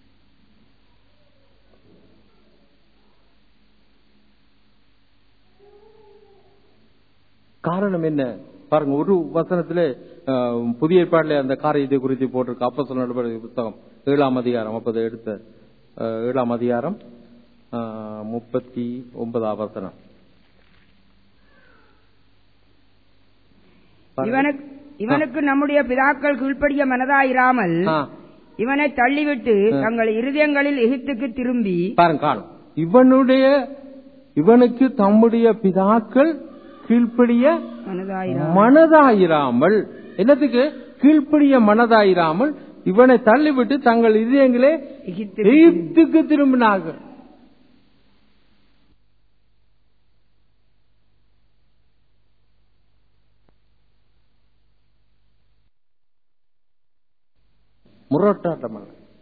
காரணம் என்ன பாருங்க. ஒரு வசனத்திலே புதிய ஏற்பாட்டிலே அந்த காரியத்தை குறித்து போட்டிருக்க. அப்போஸ்தலர் நடவடிக்கைகள் புத்தகம் ஏழாம் அதிகாரம் அப்போது எடுத்த ஏழாம் அதிகாரம் முப்பத்தி ஒன்பதாம் வசனம். இவனுக்கு நம்முடைய பிதாக்கள் கீழ்ப்படிய மனதாயிராமல் இவனை தள்ளிவிட்டு தங்கள் இருதயங்களில் எகிப்துக்கு திரும்பி பாருங்க. காணும் இவனுடைய இவனுக்கு தம்முடைய பிதாக்கள் கீழ்ப்படிய மனதாயிராமல், என்னத்துக்கு கீழ்ப்படிய மனதாயிராமல் இவனை தள்ளிவிட்டு தங்கள் இதயங்களே எகிப்துக்கு திரும்பினார்கள். முரட்டாட்டம்.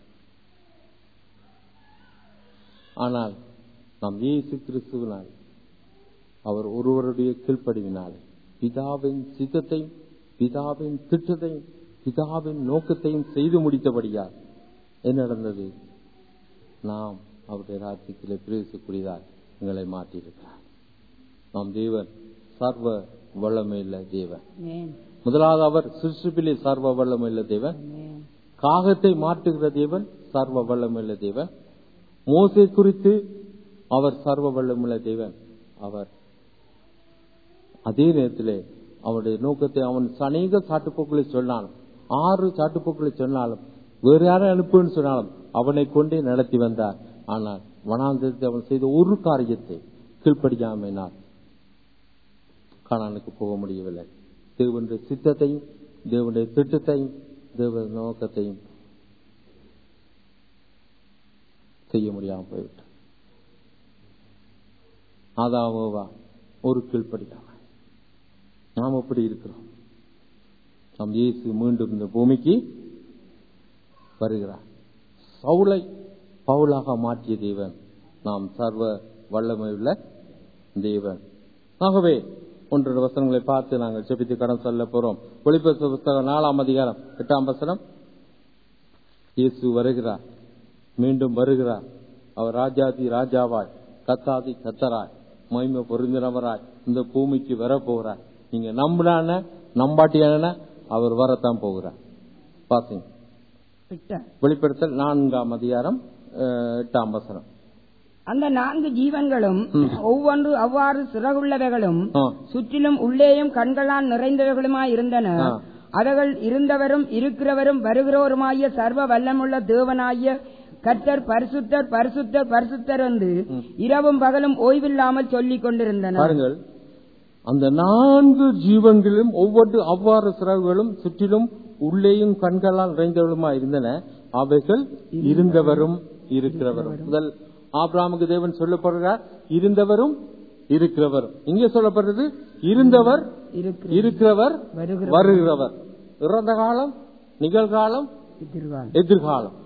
ஆனால் நாம் இயேசு கிறிஸ்துவினால், அவர் ஒருவருடைய கீழ்ப்படிவினால் பிதாவின் சித்தத்தையும் பிதாவின் திட்டத்தையும் பிதாவின் நோக்கத்தையும் செய்து முடித்தபடியால் என்ன நடந்தது? நாம் அவருடைய ராஜ்யத்திலே பிரவேசிக்கக்கூடியதால் எங்களை மாற்றியிருக்கிறார். நாம் தேவன் சர்வ வல்லமையுள்ள தேவன். முதலாவது அவர் சிருஷ்டிப்பிலே சர்வ வல்லமையுள்ள தேவன். காகத்தை மாற்றுகிற தேவன் சர்வ வல்லமையுள்ள தேவன். மோசே குறித்து அவர் சர்வ வல்லமையுள்ள தேவன். அவர் அதே நேரத்திலே அவனுடைய நோக்கத்தை அவன் அநேக சாட்டுப்போக்களை சொன்னாலும், ஆறு சாட்டுப்போக்களை சொன்னாலும், வேறு யாரை அனுப்புன்னு சொன்னாலும் அவனை கொண்டே நடத்தி வந்தார். ஆனால் வனாந்தரத்தை அவன் செய்த ஒரு காரியத்தை கீழ்ப்படியாமையினால் கானானுக்கு போக முடியவில்லை. தேவனுடைய சித்தத்தையும் தேவனுடைய திட்டத்தையும் தேவ நோக்கத்தையும் செய்ய முடியாமல் போய்விட்டார். ஆதாமோவா ஒரு கீழ்ப்படியாம நாம் எப்படி இருக்கிறோம்? நாம் இயேசு மீண்டும் இந்த பூமிக்கு வருகிறார். சவுலை பவுலாக மாற்றிய தேவன் நாம் சர்வ வல்லமையுள்ள தேவன். ஆகவே ஒன்றரை வசனங்களை பார்த்து நாங்கள் செபித்து கடன் சொல்ல போறோம். வெளிப்படுத்தின புத்தகம் நாலாம் அதிகாரம் எட்டாம் வசனம். இயேசு வருகிறார், மீண்டும் வருகிறார். அவர் ராஜாதி ராஜாவாய் கத்தாதி கத்தராய் மகிமை பொருந்தினவராய் இந்த பூமிக்கு வரப்போகிறார். நீங்க நம்பினான நம்பாட்டியான அவர் வரத்தான் போகிறார். பாத்தீங்க, வெளிப்படுத்தல் நான்காம் அதிகாரம் எட்டாம் வசனம். அந்த நான்கு ஜீவன்களும் ஒவ்வொன்று அவ்வாறு சிறகுள்ளவைகளும் சுற்றிலும் உள்ளேயும் கண்களால் நிறைந்தவைகளுமாய் இருந்தன. அவர்கள் இருந்தவரும் இருக்கிறவரும் வருகிறவருமாய சர்வ வல்லமுள்ள தேவனாய கர்த்தர் பரிசுத்தர் பரிசுத்தர் பரிசுத்தர் என்று இரவும் பகலும் ஓய்வில்லாமல் சொல்லிக் கொண்டிருந்தனர். பாருங்கள், அந்த நான்கு ஜீவன்களும் ஒவ்வொரு அவ்வாறு சிறகுகளும் சுற்றிலும் உள்ளேயும் கண்களால் நிறைந்தவர்களுமா இருந்தன. அவைகள் இருந்தவரும் இருக்கிறவரும். முதல் ஆபிரகாமுக்கு தேவன் சொல்லப்படுகிறார், இருந்தவரும் இருக்கிறவரும். இங்கே சொல்லப்படுறது இருந்தவர் இருக்கிறவர் வருகிறவர். இறந்த காலம், நிகழ்காலம், எதிர்காலம்.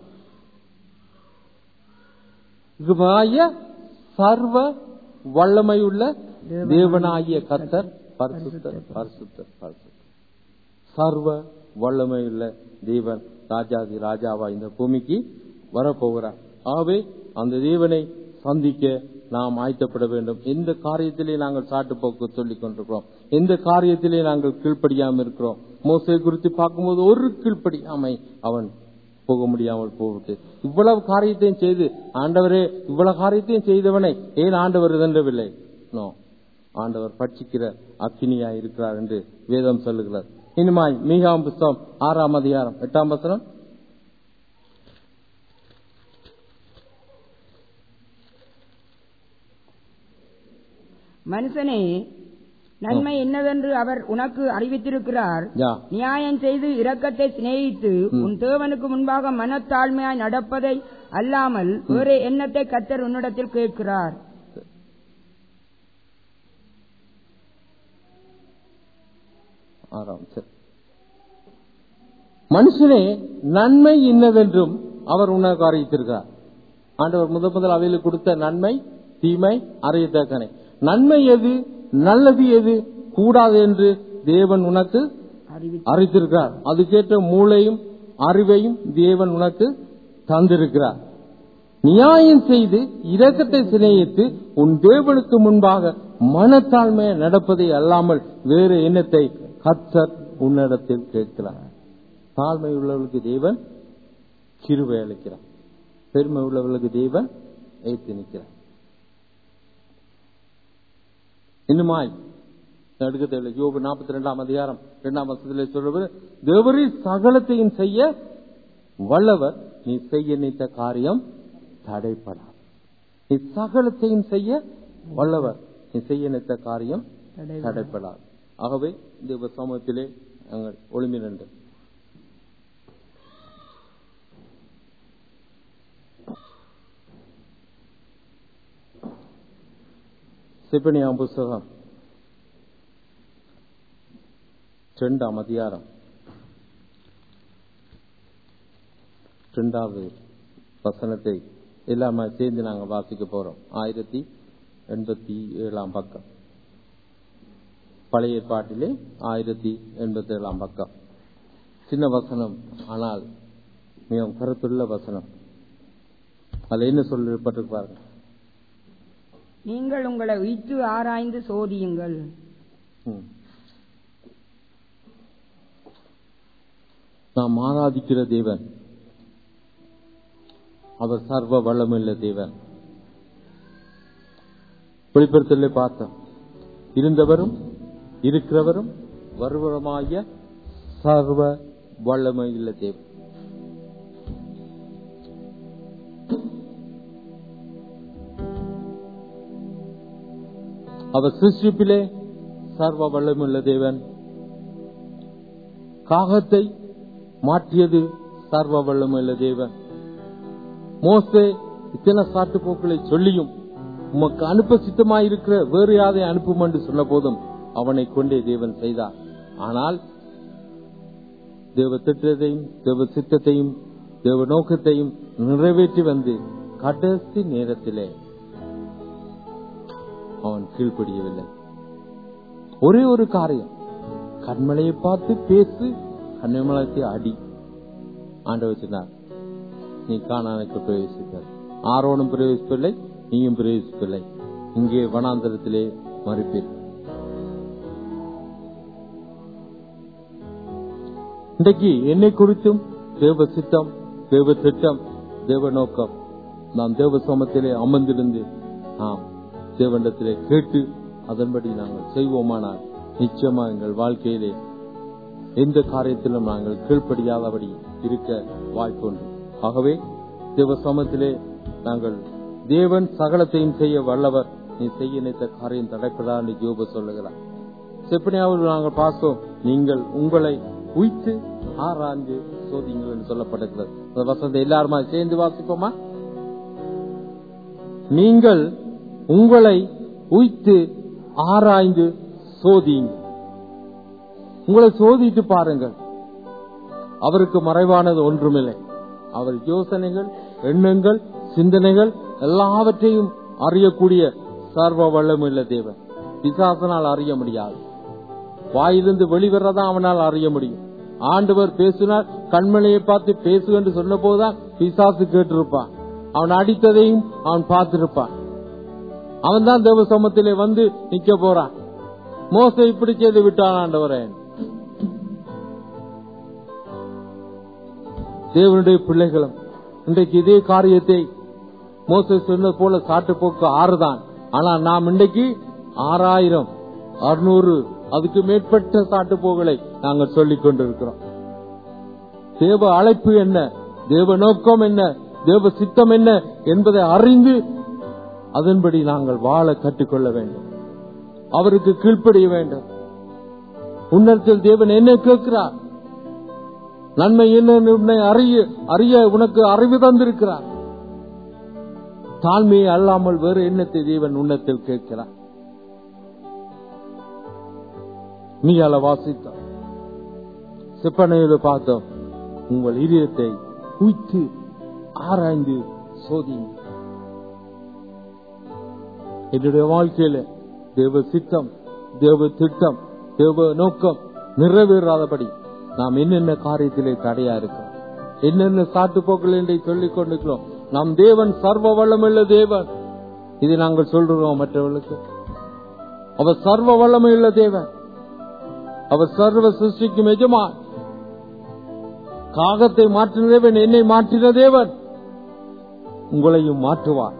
சர்வ வல்லமையுள்ள தேவனாகிய கர்த்தர் பரிசுத்தர் பரிசுத்தர் பரிசுத்தர். சர்வ வல்லமையுள்ள தேவன் ராஜாதி ராஜாவா இந்த பூமிக்கு வரப்போகிறார். ஆகவே அந்த தேவனை சந்திக்க நாம் ஆயத்தப்பட வேண்டும். எந்த காரியத்திலே நாங்கள் சாட்டு போக்கு சொல்லிக் கொண்டிருக்கிறோம், எந்த காரியத்திலே நாங்கள் கீழ்ப்படியாமல் இருக்கிறோம். மோசே குறித்து பார்க்கும்போது ஒரு கீழ்ப்படியாமை அவன் போக முடியாமல் போவிட்டு, இவ்வளவு காரியத்தையும் செய்து ஆண்டவரே இவ்வளவு காரியத்தையும் செய்தவனை ஏன் ஆண்டவர் இதன்றவில்லை? நோ, ஆண்டவர் பட்சிக்கிற அக்கினியா இருக்கிறார் என்று வேதம் சொல்லுகிறார். இனிமாய் மீகாம் புஸ்தகம் ஆறாம் அதிகாரம் எட்டாம் வசனம். மனுஷனே, நன்மை என்னவென்று அவர் உனக்கு அறிவித்திருக்கிறார். நியாயம் செய்து இரக்கத்தை சிநேகித்து உன் தேவனுக்கு முன்பாக மனத்தாழ்மையாய் நடப்பதை அல்லாமல் வேறு எண்ணத்தை கர்த்தர் உன்னிடத்தில் கேட்கிறார். மனுஷனே, நன்மை இன்னதென்றும் அவர் உனக்கு அறிவித்திருக்கிறார். ஆண்டவர் முதல் முதல் அவையில் கொடுத்த நன்மை தீமை அறியத்தக்கனை. நன்மை எது, நல்லது எது, கூடாது என்று தேவன் உனக்கு அறிவித்திருக்கிறார். அதுக்கேற்ற மூளையும் அறிவையும் தேவன் உனக்கு தந்திருக்கிறார். நியாயம் செய்து இரக்கத்தை சிநேகித்து உன் தேவனுக்கு முன்பாக மனத்தாழ்மையை நடப்பதை அல்லாமல் வேறு எண்ணத்தை கர்த்தர் உன்னிடத்தில் கேட்கிறார். தாழ்மை உள்ளவர்களுக்கு தேவன் கிருபை அளிக்கிறார், பெருமை உள்ளவர்களுக்கு தேவன் ஏற்றி நிற்கிறார். இன்னுமாய் எடுக்க தேவையில்லை. யோபு நாற்பத்தி ரெண்டாம் அதிகாரம் இரண்டாம் வருஷத்திலே சொல்றது, தேவரீ சகலத்தையும் செய்ய வல்லவர், நீ செய்ய நினைத்த காரியம் தடைப்படாது. நீ சகலத்தையும் செய்ய வல்லவர், நீ செய்ய நினைத்த காரியம் தடைப்படாது. ஆகவே தேவ சமூகத்திலே நாங்கள் ஒளிமி நின்று செப்பனியாம் புஸ்தகம் இரண்டாம் அதிகாரம் இரண்டாவது வசனத்தை எல்லாமே சேர்ந்து நாங்கள் வாசிக்க போறோம். ஆயிரத்தி எண்பத்தி ஏழாம் பக்கம், பழைய ஏற்பாட்டிலே ஆயிரத்தி எண்பத்தி ஏழாம் பக்கம். சின்ன வசனம், ஆனால் மிகவும் கருத்துள்ள வசனம். அதுல என்ன சொல்லப்பட்டிருப்பார்கள்? நீங்கள் உங்களை உய்த்து ஆராய்ந்து சோதியுங்கள். நாம் ஆராதிக்கிற தேவன் அவர் சர்வ வல்லமுள்ள தேவன். வெளிப்படுத்தலே பார்த்தோம், இருந்தவரும் இருக்கிறவரும் வருவருமாகிய சர்வ வல்லமையுள்ள தேவன். அவர் சிருஷ்டிப்பிலே சர்வ வல்லமுள்ள தேவன். காகத்தை மாற்றியது சர்வ வல்லமுள்ள தேவன். மோசே இத்தனை சாட்டு போக்களை சொல்லியும் உமக்கு அனுப்ப சித்தமாயிருக்கிற வேறு யாரை அனுப்பும் என்று சொன்ன போதும் அவனை கொண்டே தேவன் செய்தார். ஆனால் தேவ திட்டத்தையும் தேவ சித்தத்தையும் தேவ நோக்கத்தையும் நிறைவேற்றி வந்து கடைசி நேரத்திலே அவன் கீழ்ப்படியவில்லை. ஒரே ஒரு காரியம், கண்மலையை பார்த்து பேசு, கண்மலையை அடி. ஆண்டவர் சொன்னார், நீ கானானுக்கு பிரவேசித்தார். ஆரோனும் பிரவேசிப்பில்லை, நீயும் பிரவேசிப்பில்லை, இங்கே வனாந்தரத்திலே மறுப்பீர். இன்றைக்கு என்னை குறித்தும் தேவ சித்தம், தேவ திட்டம், தேவ நோக்கம் நாம் தேவ சமத்திலே அமர்ந்திருந்து நாம் தேவனிடத்திலே கேட்டு அதன்படி நாங்கள் செய்வோமானால் நிச்சயமா எங்கள் வாழ்க்கையிலே எந்த காரியத்திலும் நாங்கள் கீழ்ப்படியாதபடி இருக்க வாய்ப்புண்டு. ஆகவே தேவ சமத்திலே நாங்கள் தேவன் சகலத்தையும் செய்ய வல்லவர், நீ செய்ய நினைத்த காரியம் தடைப்படா என்று யோபு சொல்லுகிறார். செப்பனியாவில் நாங்கள் பார்த்தோம், நீங்கள் உங்களை உய்த்து ஆராய்ந்து சோதிங்கள் என்று சொல்லப்பட்டிருக்கிறது. அந்த வசனத்தை எல்லாருமா சேர்ந்து வாசிப்போமா? நீங்கள் உங்களை உய்த்து ஆராய்ந்து சோதியுங்கள். உங்களை சோதித்து பாருங்கள், அவருக்கு மறைவானது ஒன்றுமில்லை. அவர் யோசனைகள், எண்ணங்கள், சிந்தனைகள் எல்லாவற்றையும் அறியக்கூடிய சர்வ வல்லமுள்ள தேவன். பிசாசனால் அறிய முடியாது. வாயிலிருந்து வெளிவரதான் அவனால் அறிய முடியும். ஆண்டவர் பேசினார், கண்மலையை பார்த்து பேசு என்று சொன்ன போதுதான் பிசாசு கேட்டிருப்பான். அவன் அடித்ததையும் அவன் பார்த்திருப்பான். அவன் தான் தேவ சமூகத்திலே வந்து நிக்க போறான். மோசே இப்படி செய்து விட்டான் ஆண்டவரே. தேவனுடைய பிள்ளைகளும் இன்றைக்கு இதே காரியத்தை மோசே சொன்னது போல சாட்டு போக்கு ஆறுதான். ஆனா நாம் இன்றைக்கு ஆறாயிரம் அறுநூறு அதுக்கு மேற்பட்ட சாட்டு போகளை நாங்கள் சொல்லிக் கொண்டிருக்கிறோம். தேவ அழைப்பு என்ன, தேவ நோக்கம் என்ன, தேவ சித்தம் என்ன என்பதை அறிந்து அதன்படி நாங்கள் வாழ கற்றுக்கொள்ள வேண்டும். அவருக்கு கீழ்ப்படிய வேண்டும். உன்னதத்தில் தேவன் என்ன கேட்கிறார், நன்மை என்ன அறிய அறிய உனக்கு அறிவு தந்திருக்கிறார். தாழ்மையை அல்லாமல் வேறு எண்ணத்தை தேவன் உன்னத்தில் கேட்கிறார். நீயால வாசித்தோம், செப்பனையில பார்த்தோம். உங்கள் இதயத்தை உய்த்து ஆராய்ந்து சோதிங்க. என்னுடைய வாழ்க்கையில தேவ சித்தம், தேவ திட்டம், தேவ நோக்கம் நிறைவேறாதபடி நாம் என்னென்ன காரியத்திலே தடையா இருக்கிறோம், என்னென்ன சாட்டு போக்கள் என்று சொல்லிக் கொண்டிருக்கிறோம். நம் தேவன் சர்வ வல்லமையுள்ள தேவன். இதை நாங்கள் சொல்றோம் மற்றவர்களுக்கு. அவர் சர்வ வல்லமையுள்ள தேவன். அவர் சர்வ சிருஷ்டிக்கும் எஜமான். காகத்தை மாற்றின தேவன் என்னை மாற்றின தேவன் உங்களையும் மாற்றுவார்.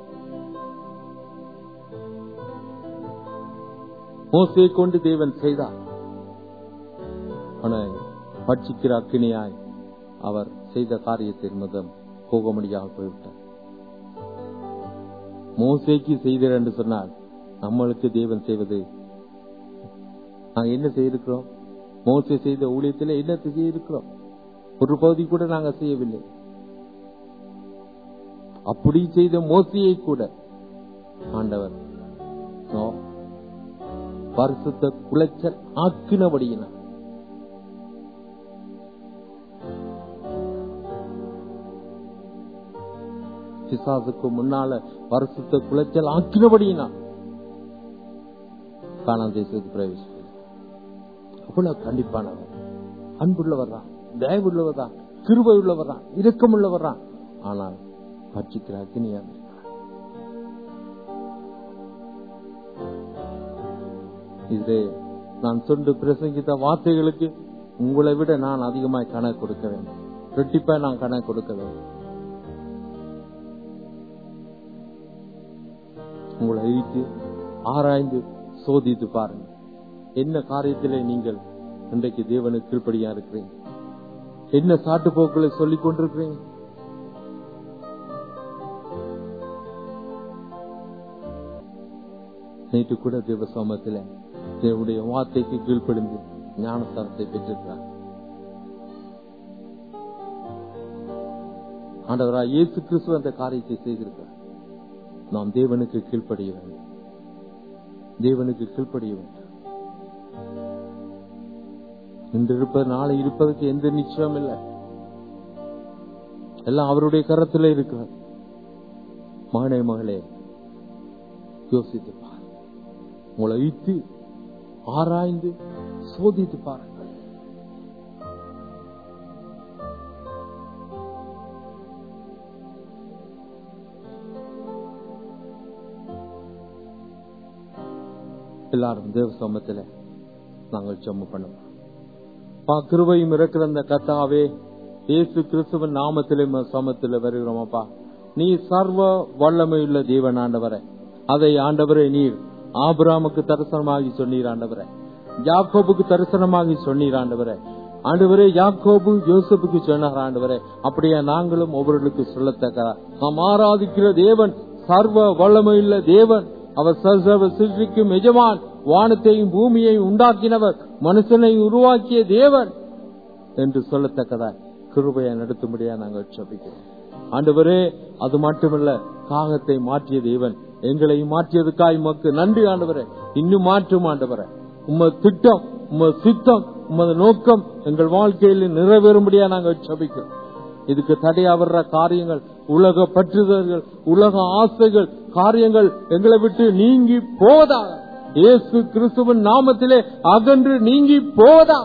மோசேயை கொண்டு தேவன் செய்தார். ஆனால் பட்சிக்கிற அக்கினியாய் அவர் செய்த காரியத்தின் முதல் போக முடியாமல் போய்விட்டார். மோசேக்கு செய்தார் என்று சொன்னால் நம்மளுக்கு தேவன் செய்வது நாங்க என்ன செய்திருக்கிறோம்? மோசே செய்த ஊழியத்தில் என்ன செய்திருக்கிறோம்? ஒரு பகுதி கூட நாங்க செய்யவில்லை. அப்படி செய்த மோசையை கூட ஆண்டவர் பரிசுத்த குலைச்சல் ஆக்கினபடியினார். பிசாசுக்கு முன்னால பரிசுத்த குலைச்சல் ஆக்கினபடியினார் கானான் தேசத்துக்கு பிரவேசித்தார். அவ்வளவு கண்டிப்பானவர், அன்புள்ளவர் தான், தயவுள்ளவர் தான், கிருபை உள்ளவர் தான், இரக்கம் உள்ளவர் தான். ஆனால் பட்சிக்கிற அக்னியா இது நான் சொன்ன பிரசங்கித்த வார்த்தைகளுக்கு உங்களை விட நான் அதிகமாய் கணக்கு கொடுக்க வேண்டும். ரெட்டிப்பா நான் கணக்கு கொடுக்க வேண்டும். உங்களை இழுத்து ஆராய்ந்து சோதித்து பாருங்க. என்ன காரியத்திலே நீங்கள் இன்றைக்கு தேவனுக்கு கீழ்ப்படியா இருக்கிறீங்க? என்ன சாட்டு போக்களை சொல்லிக் கொண்டிருக்கிறீங்க? நேற்று கூட தேவ சமூகத்தில் தேவனுடைய வார்த்தைக்கு கீழ்ப்படிந்து ஞானஸ்தானத்தை பெற்றிருக்கிறார். ஆண்டவராய் இயேசு கிறிஸ்து அந்த காரியத்தை செய்திருக்கிறார். நாம் தேவனுக்கு கீழ்ப்படிய வேண்டும். தேவனுக்கு கீழ்ப்படிய வேண்டும். இன்று இருப்பது நாளை இருப்பதற்கு எந்த நிச்சயம் இல்லை. எல்லாம் அவருடைய கரத்தில் இருக்கிறார். மகனே மகளே, யோசித்து பார். உங்களை வைத்து ஆராய்ந்து சோதித்து பாருங்கள். எல்லாரும் தேவ சமூகத்தில் நாங்கள் ஜெபம் பண்ணுவோம். கிருபையும் இருக்கிற அந்த கர்த்தாவே, இயேசு கிறிஸ்துவின் நாமத்திலே சமத்தில் வருகிறோமப்பா. நீ சர்வ வல்லமையுள்ள தேவன் ஆண்டவரே. அதை ஆண்டவரே நீர் ஆபிரகாமுக்கு தரிசனமாகி சொன்னீர் ஆண்டவரே. யாக்கோபுக்கு தரிசனமாகி சொன்னீர் ஆண்டவரே. ஆண்டவரே யாக்கோபு யோசேப்புக்கு சொன்னார் ஆண்டவரே. அப்படியே நாங்களும் ஒவ்வொருவருக்கு சொல்லத்தக்க நாம் ஆராதிக்கிற தேவன் சர்வ வல்லமையுள்ள தேவன். அவர் சர்வ சிருஷ்டிக்கும் எஜமான். வானத்தையும் பூமியையும் உண்டாக்கினவர், மனுஷனை உருவாக்கிய தேவன் என்று சொல்லத்தக்கதா கிருபையை நடத்தும்படியா நாங்கள் ஜெபிக்கிறோம் ஆண்டவரே. அது மட்டுமல்ல, காகத்தை மாற்றிய தேவன் எங்களையும் மாற்றியதுக்காய் உமக்கு நன்றி ஆண்டவரே. இன்னும் மாற்றும் ஆண்டவரே. உமது திட்டம், உமது சித்தம், உமது நோக்கம் எங்கள் வாழ்க்கையில் நிறைவேறும்படியா நாங்கள் ஜெபிக்கிறோம். இதுக்கு தடையா வர்ற காரியங்கள், உலக பற்றுதல்கள், உலக ஆசைகள், காரியங்கள் எங்களை விட்டு நீங்கி போவதாக இயேசு கிறிஸ்துவின் நாமத்திலே அகன்று நீங்கி போவதா.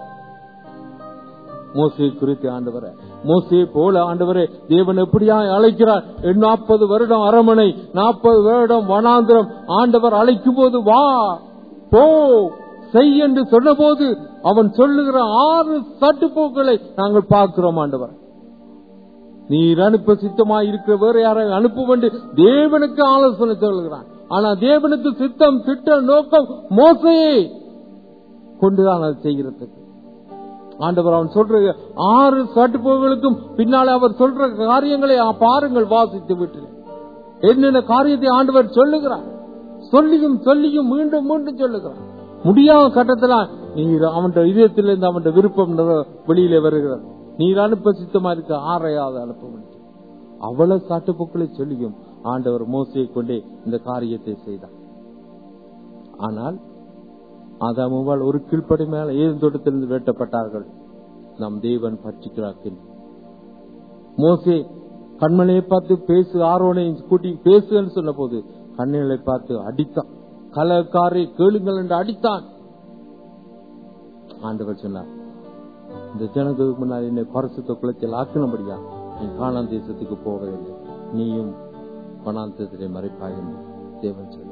மோசே குறித்து ஆண்டவரே, மோசே போல ஆண்டவரே தேவன் எப்படியா அழைக்கிறார்? நாற்பது வருடம் அரமனை, நாற்பது வருடம் வனாந்திரம். ஆண்டவர் அழைக்கும் போது வா போ செய் என்று சொன்ன போது அவன் சொல்லுகிற ஆறு சட்டுப்போக்களை நாங்கள் பார்க்கிறோம். ஆண்டவர் நீர் அனுப்ப சித்தமாய் இருக்கிற வேற யாரை அனுப்பும் என்று தேவனுக்கு ஆலோசனை சொல்லுகிறான். ஆனா தேவனுக்கு சித்தம், திட்டம், நோக்கம் மோசையை கொண்டுதான் அதை செய்கிறதுக்கு. ஆண்டவர் அவன் சொல்ற ஆறு சட்டுப்போக்களுக்கும் பின்னாலே அவர் சொல்ற காரியங்களை பாருங்கள், வாசித்து விட்டு என்னென்ன காரியத்தை ஆண்டவர் சொல்லுகிறார். சொல்லியும் சொல்லியும் மீண்டும் மீண்டும் சொல்லுகிறார். முடியாத கட்டத்தில் நீர் அவன் இதயத்திலிருந்து அவன் விருப்பம் வெளியிலே வருகிறார். நீர் அனுப்ப சித்தமா இருக்க ஆறையாவது அனுப்ப முடியும். அவ்வளவு சாட்டுப்போக்களை சொல்லியும் ஆண்டவர் மோசையை கொண்டே இந்த காரியத்தை செய்தார். ஆனால் ஆதாமுவால் ஒரு கீழ்ப்படி மேல ஏதும் தோட்டத்திலிருந்து வேட்டப்பட்டார்கள். நம் தேவன் பற்றிக்கிறார்கள். மோசே கண்மலையை பார்த்து பேசு, ஆரோனை கூட்டி பேசுன்னு சொன்ன போது கண்ணிகளை பார்த்து அடித்தான். கலக்காரை கேளுங்கள் என்று அடித்தான். ஆண்டவர் சொன்னார், இந்த ஜனங்களுக்கு முன்னால் என்னை பரிசுத்த குலத்தில் ஆக்கினபடியா நீ கானான் தேசத்துக்கு போகவில்லை, நீயும் வனாந்தரத்திலே மறைப்பாய் என்று தேவன் சொன்னார்.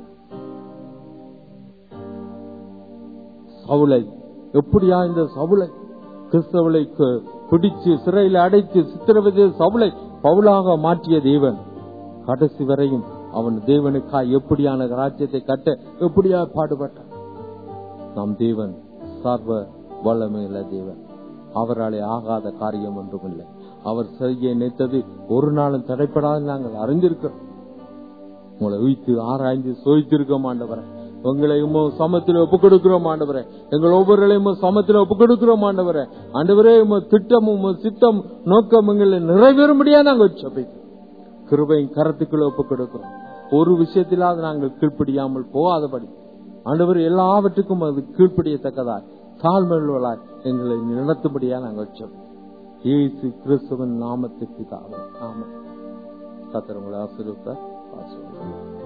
சவுலை எப்படியா இந்த சவுலை கிறிஸ்தவளை பிடிச்சு சிறையில் அடைத்து சித்திரவதை சவுலை பவுலாக மாற்றிய தேவன் கடைசி வரையும் அவன் தேவனுக்காய் எப்படியான ராஜ்யத்தை கட்ட எப்படியா பாடுபட்டான். நம் தேவன் சர்வ வல்லமையுள்ள தேவன். அவராலே ஆகாத காரியம் ஒன்றும் இல்லை. அவர் செய்ய நினைத்தது ஒரு நாளும் தடைப்படாது நாங்கள் அறிந்திருக்கிறோம். உங்களை உய்த்து ஆராய்ந்து சோதித்திருக்க மாண்டவரை உங்களை சமத்தில் ஒப்புக் கொடுக்கிறோம் ஆண்டவரே. எங்கள் ஒவ்வொருவரையும் சமத்தில் ஒப்புக் கொடுக்கிறோம் ஆண்டவரே. ஆண்டவரே திட்டமும் சித்தம் நோக்கம் எங்களை நிறைவேறும்படியா நாங்கள் சபைக்கு கிருபையின் கரத்துக்குள்ள ஒப்புக் கொடுக்கிறோம். ஒரு விஷயத்திலாவது நாங்கள் கீழ்ப்படியாமல் போகாதபடி ஆண்டவர் எல்லாவற்றுக்கும் அது கீழ்ப்படியத்தக்கதாய் தாழ்மையுள்ளவர்களாய் எங்களை நடத்தும்படியா நாங்கள் சபை இயேசு கிறிஸ்துவின் நாமத்துக்கு தாவே ஆமென். கர்த்தர் உங்களை ஆசீர்வதிப்பார்.